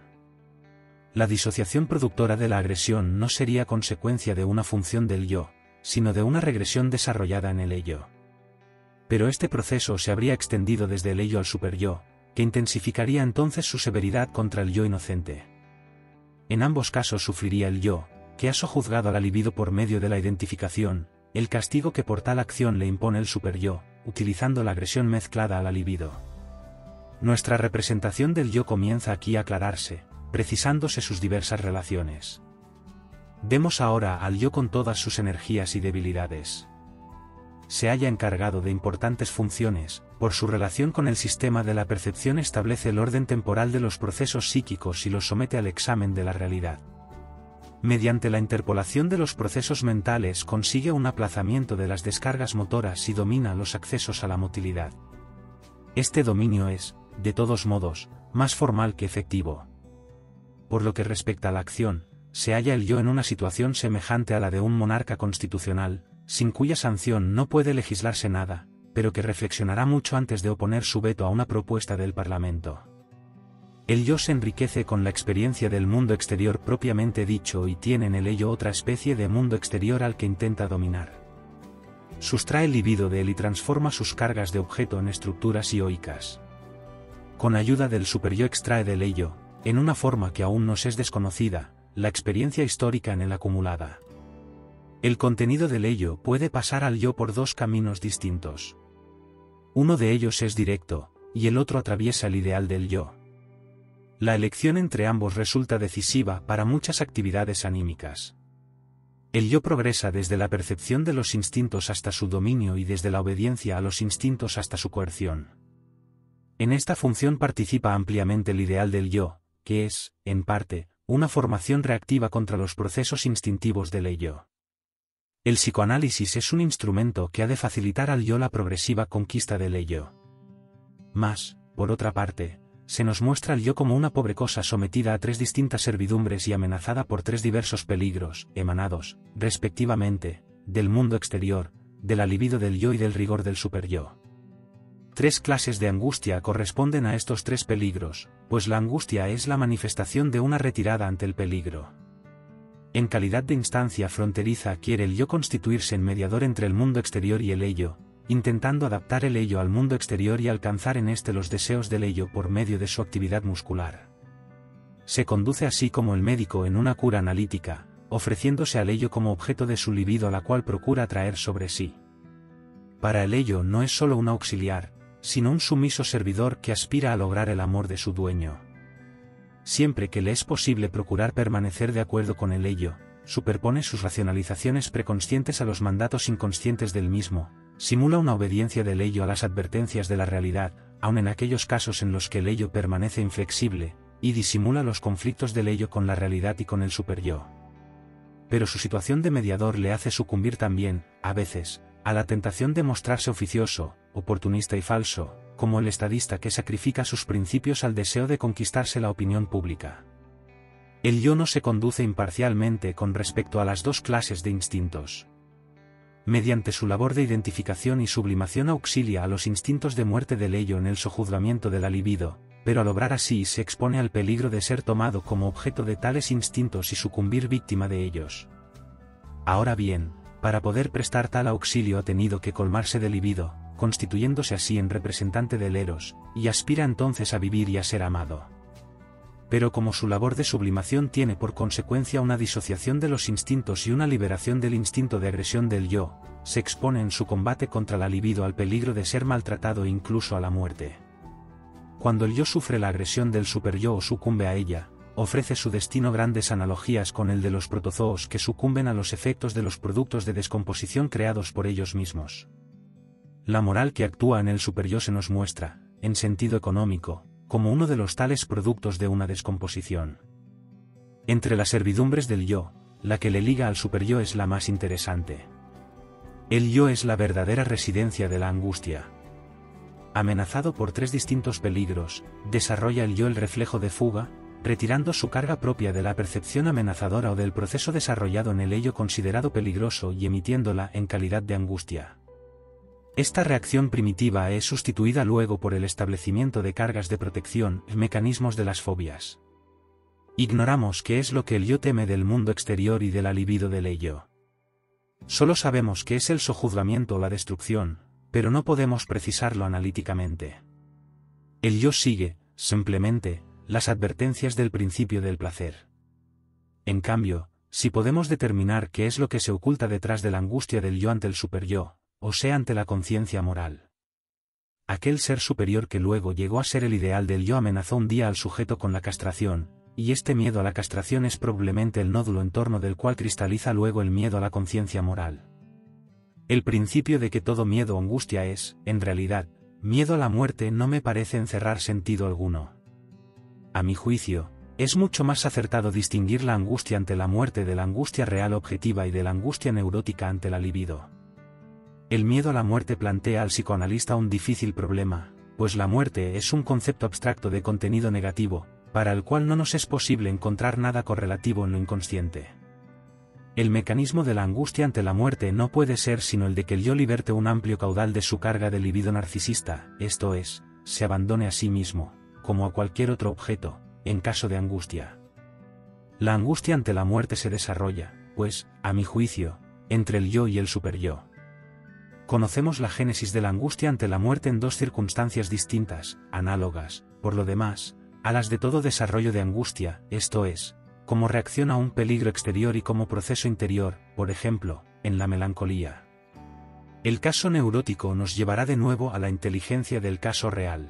La disociación productora de la agresión no sería consecuencia de una función del yo, sino de una regresión desarrollada en el ello. Pero este proceso se habría extendido desde el ello al superyo, que intensificaría entonces su severidad contra el yo inocente. En ambos casos sufriría el yo, que ha sojuzgado a la libido por medio de la identificación, el castigo que por tal acción le impone el superyo, utilizando la agresión mezclada a la libido. Nuestra representación del yo comienza aquí a aclararse, precisándose sus diversas relaciones. Demos ahora al yo con todas sus energías y debilidades. Se halla encargado de importantes funciones, por su relación con el sistema de la percepción establece el orden temporal de los procesos psíquicos y los somete al examen de la realidad. Mediante la interpolación de los procesos mentales consigue un aplazamiento de las descargas motoras y domina los accesos a la motilidad. Este dominio es, de todos modos, más formal que efectivo. Por lo que respecta a la acción, se halla el yo en una situación semejante a la de un monarca constitucional, sin cuya sanción no puede legislarse nada, pero que reflexionará mucho antes de oponer su veto a una propuesta del Parlamento. El yo se enriquece con la experiencia del mundo exterior propiamente dicho y tiene en el ello otra especie de mundo exterior al que intenta dominar. Sustrae el libido de él y transforma sus cargas de objeto en estructuras ioicas. Con ayuda del superyo extrae del ello, en una forma que aún nos es desconocida, la experiencia histórica en él acumulada. El contenido del ello puede pasar al yo por dos caminos distintos. Uno de ellos es directo, y el otro atraviesa el ideal del yo. La elección entre ambos resulta decisiva para muchas actividades anímicas. El yo progresa desde la percepción de los instintos hasta su dominio y desde la obediencia a los instintos hasta su coerción. En esta función participa ampliamente el ideal del yo, que es, en parte, una formación reactiva contra los procesos instintivos del ello. El psicoanálisis es un instrumento que ha de facilitar al yo la progresiva conquista del ello. Mas, por otra parte, se nos muestra al yo como una pobre cosa sometida a 3 distintas servidumbres y amenazada por 3 diversos peligros, emanados, respectivamente, del mundo exterior, de la libido del yo y del rigor del superyo. 3 clases de angustia corresponden a estos 3 peligros, pues la angustia es la manifestación de una retirada ante el peligro. En calidad de instancia fronteriza quiere el yo constituirse en mediador entre el mundo exterior y el ello, intentando adaptar el ello al mundo exterior y alcanzar en éste los deseos del ello por medio de su actividad muscular. Se conduce así como el médico en una cura analítica, ofreciéndose al ello como objeto de su libido a la cual procura atraer sobre sí. Para el ello no es sólo un auxiliar, sino un sumiso servidor que aspira a lograr el amor de su dueño. Siempre que le es posible procurar permanecer de acuerdo con el ello, superpone sus racionalizaciones preconscientes a los mandatos inconscientes del mismo, simula una obediencia del ello a las advertencias de la realidad, aun en aquellos casos en los que el ello permanece inflexible, y disimula los conflictos del ello con la realidad y con el superyo. Pero su situación de mediador le hace sucumbir también, a veces, a la tentación de mostrarse oficioso, oportunista y falso, como el estadista que sacrifica sus principios al deseo de conquistarse la opinión pública. El yo no se conduce imparcialmente con respecto a las 2 clases de instintos. Mediante su labor de identificación y sublimación auxilia a los instintos de muerte del ello en el sojuzgamiento de la libido, pero al obrar así se expone al peligro de ser tomado como objeto de tales instintos y sucumbir víctima de ellos. Ahora bien, para poder prestar tal auxilio ha tenido que colmarse de libido, constituyéndose así en representante del eros, y aspira entonces a vivir y a ser amado. Pero como su labor de sublimación tiene por consecuencia una disociación de los instintos y una liberación del instinto de agresión del yo, se expone en su combate contra la libido al peligro de ser maltratado e incluso a la muerte. Cuando el yo sufre la agresión del superyo o sucumbe a ella, ofrece su destino grandes analogías con el de los protozoos que sucumben a los efectos de los productos de descomposición creados por ellos mismos. La moral que actúa en el superyo se nos muestra, en sentido económico, como uno de los tales productos de una descomposición. Entre las servidumbres del yo, la que le liga al superyo es la más interesante. El yo es la verdadera residencia de la angustia. Amenazado por 3 distintos peligros, desarrolla el yo el reflejo de fuga, retirando su carga propia de la percepción amenazadora o del proceso desarrollado en el ello considerado peligroso y emitiéndola en calidad de angustia. Esta reacción primitiva es sustituida luego por el establecimiento de cargas de protección, mecanismos de las fobias. Ignoramos qué es lo que el yo teme del mundo exterior y de la libido del ello. Solo sabemos que es el sojuzgamiento o la destrucción, pero no podemos precisarlo analíticamente. El yo sigue, simplemente, las advertencias del principio del placer. En cambio, si podemos determinar qué es lo que se oculta detrás de la angustia del yo ante el superyo, o sea ante la conciencia moral. Aquel ser superior que luego llegó a ser el ideal del yo amenazó un día al sujeto con la castración, y este miedo a la castración es probablemente el nódulo en torno del cual cristaliza luego el miedo a la conciencia moral. El principio de que todo miedo o angustia es, en realidad, miedo a la muerte no me parece encerrar sentido alguno. A mi juicio, es mucho más acertado distinguir la angustia ante la muerte de la angustia real objetiva y de la angustia neurótica ante la libido. El miedo a la muerte plantea al psicoanalista un difícil problema, pues la muerte es un concepto abstracto de contenido negativo, para el cual no nos es posible encontrar nada correlativo en lo inconsciente. El mecanismo de la angustia ante la muerte no puede ser sino el de que el yo liberte un amplio caudal de su carga de libido narcisista, esto es, se abandone a sí mismo, como a cualquier otro objeto, en caso de angustia. La angustia ante la muerte se desarrolla, pues, a mi juicio, entre el yo y el superyo. Conocemos la génesis de la angustia ante la muerte en 2 circunstancias distintas, análogas, por lo demás, a las de todo desarrollo de angustia, esto es, como reacción a un peligro exterior y como proceso interior, por ejemplo, en la melancolía. El caso neurótico nos llevará de nuevo a la inteligencia del caso real.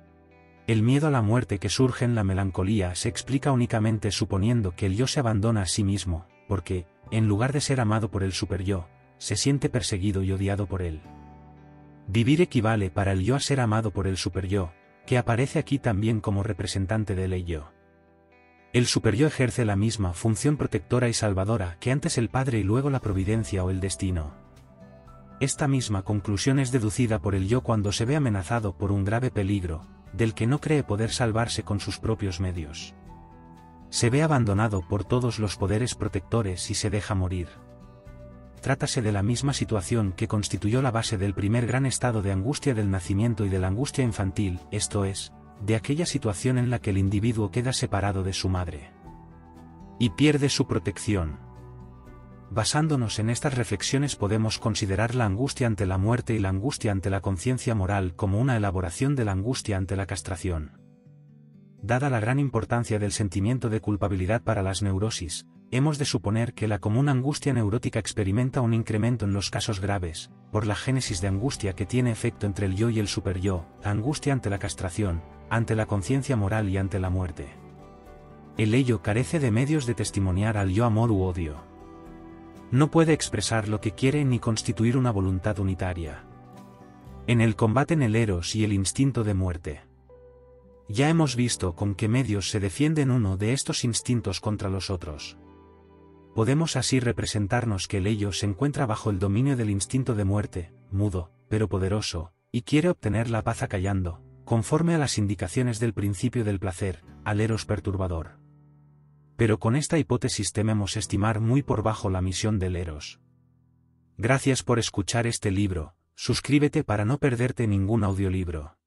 El miedo a la muerte que surge en la melancolía se explica únicamente suponiendo que el yo se abandona a sí mismo, porque, en lugar de ser amado por el superyo, se siente perseguido y odiado por él. Vivir equivale para el yo a ser amado por el superyo, que aparece aquí también como representante del ello. El superyo ejerce la misma función protectora y salvadora que antes el padre y luego la providencia o el destino. Esta misma conclusión es deducida por el yo cuando se ve amenazado por un grave peligro, del que no cree poder salvarse con sus propios medios. Se ve abandonado por todos los poderes protectores y se deja morir. Trátase de la misma situación que constituyó la base del primer gran estado de angustia del nacimiento y de la angustia infantil, esto es, de aquella situación en la que el individuo queda separado de su madre y pierde su protección. Basándonos en estas reflexiones podemos considerar la angustia ante la muerte y la angustia ante la conciencia moral como una elaboración de la angustia ante la castración. Dada la gran importancia del sentimiento de culpabilidad para las neurosis, hemos de suponer que la común angustia neurótica experimenta un incremento en los casos graves, por la génesis de angustia que tiene efecto entre el yo y el superyo, la angustia ante la castración, ante la conciencia moral y ante la muerte. El ello carece de medios de testimoniar al yo amor u odio. No puede expresar lo que quiere ni constituir una voluntad unitaria. En el combaten el eros y el instinto de muerte. Ya hemos visto con qué medios se defienden uno de estos instintos contra los otros. Podemos así representarnos que el ello se encuentra bajo el dominio del instinto de muerte, mudo, pero poderoso, y quiere obtener la paz acallando, conforme a las indicaciones del principio del placer, al eros perturbador. Pero con esta hipótesis tememos estimar muy por bajo la misión del eros. Gracias por escuchar este libro, suscríbete para no perderte ningún audiolibro.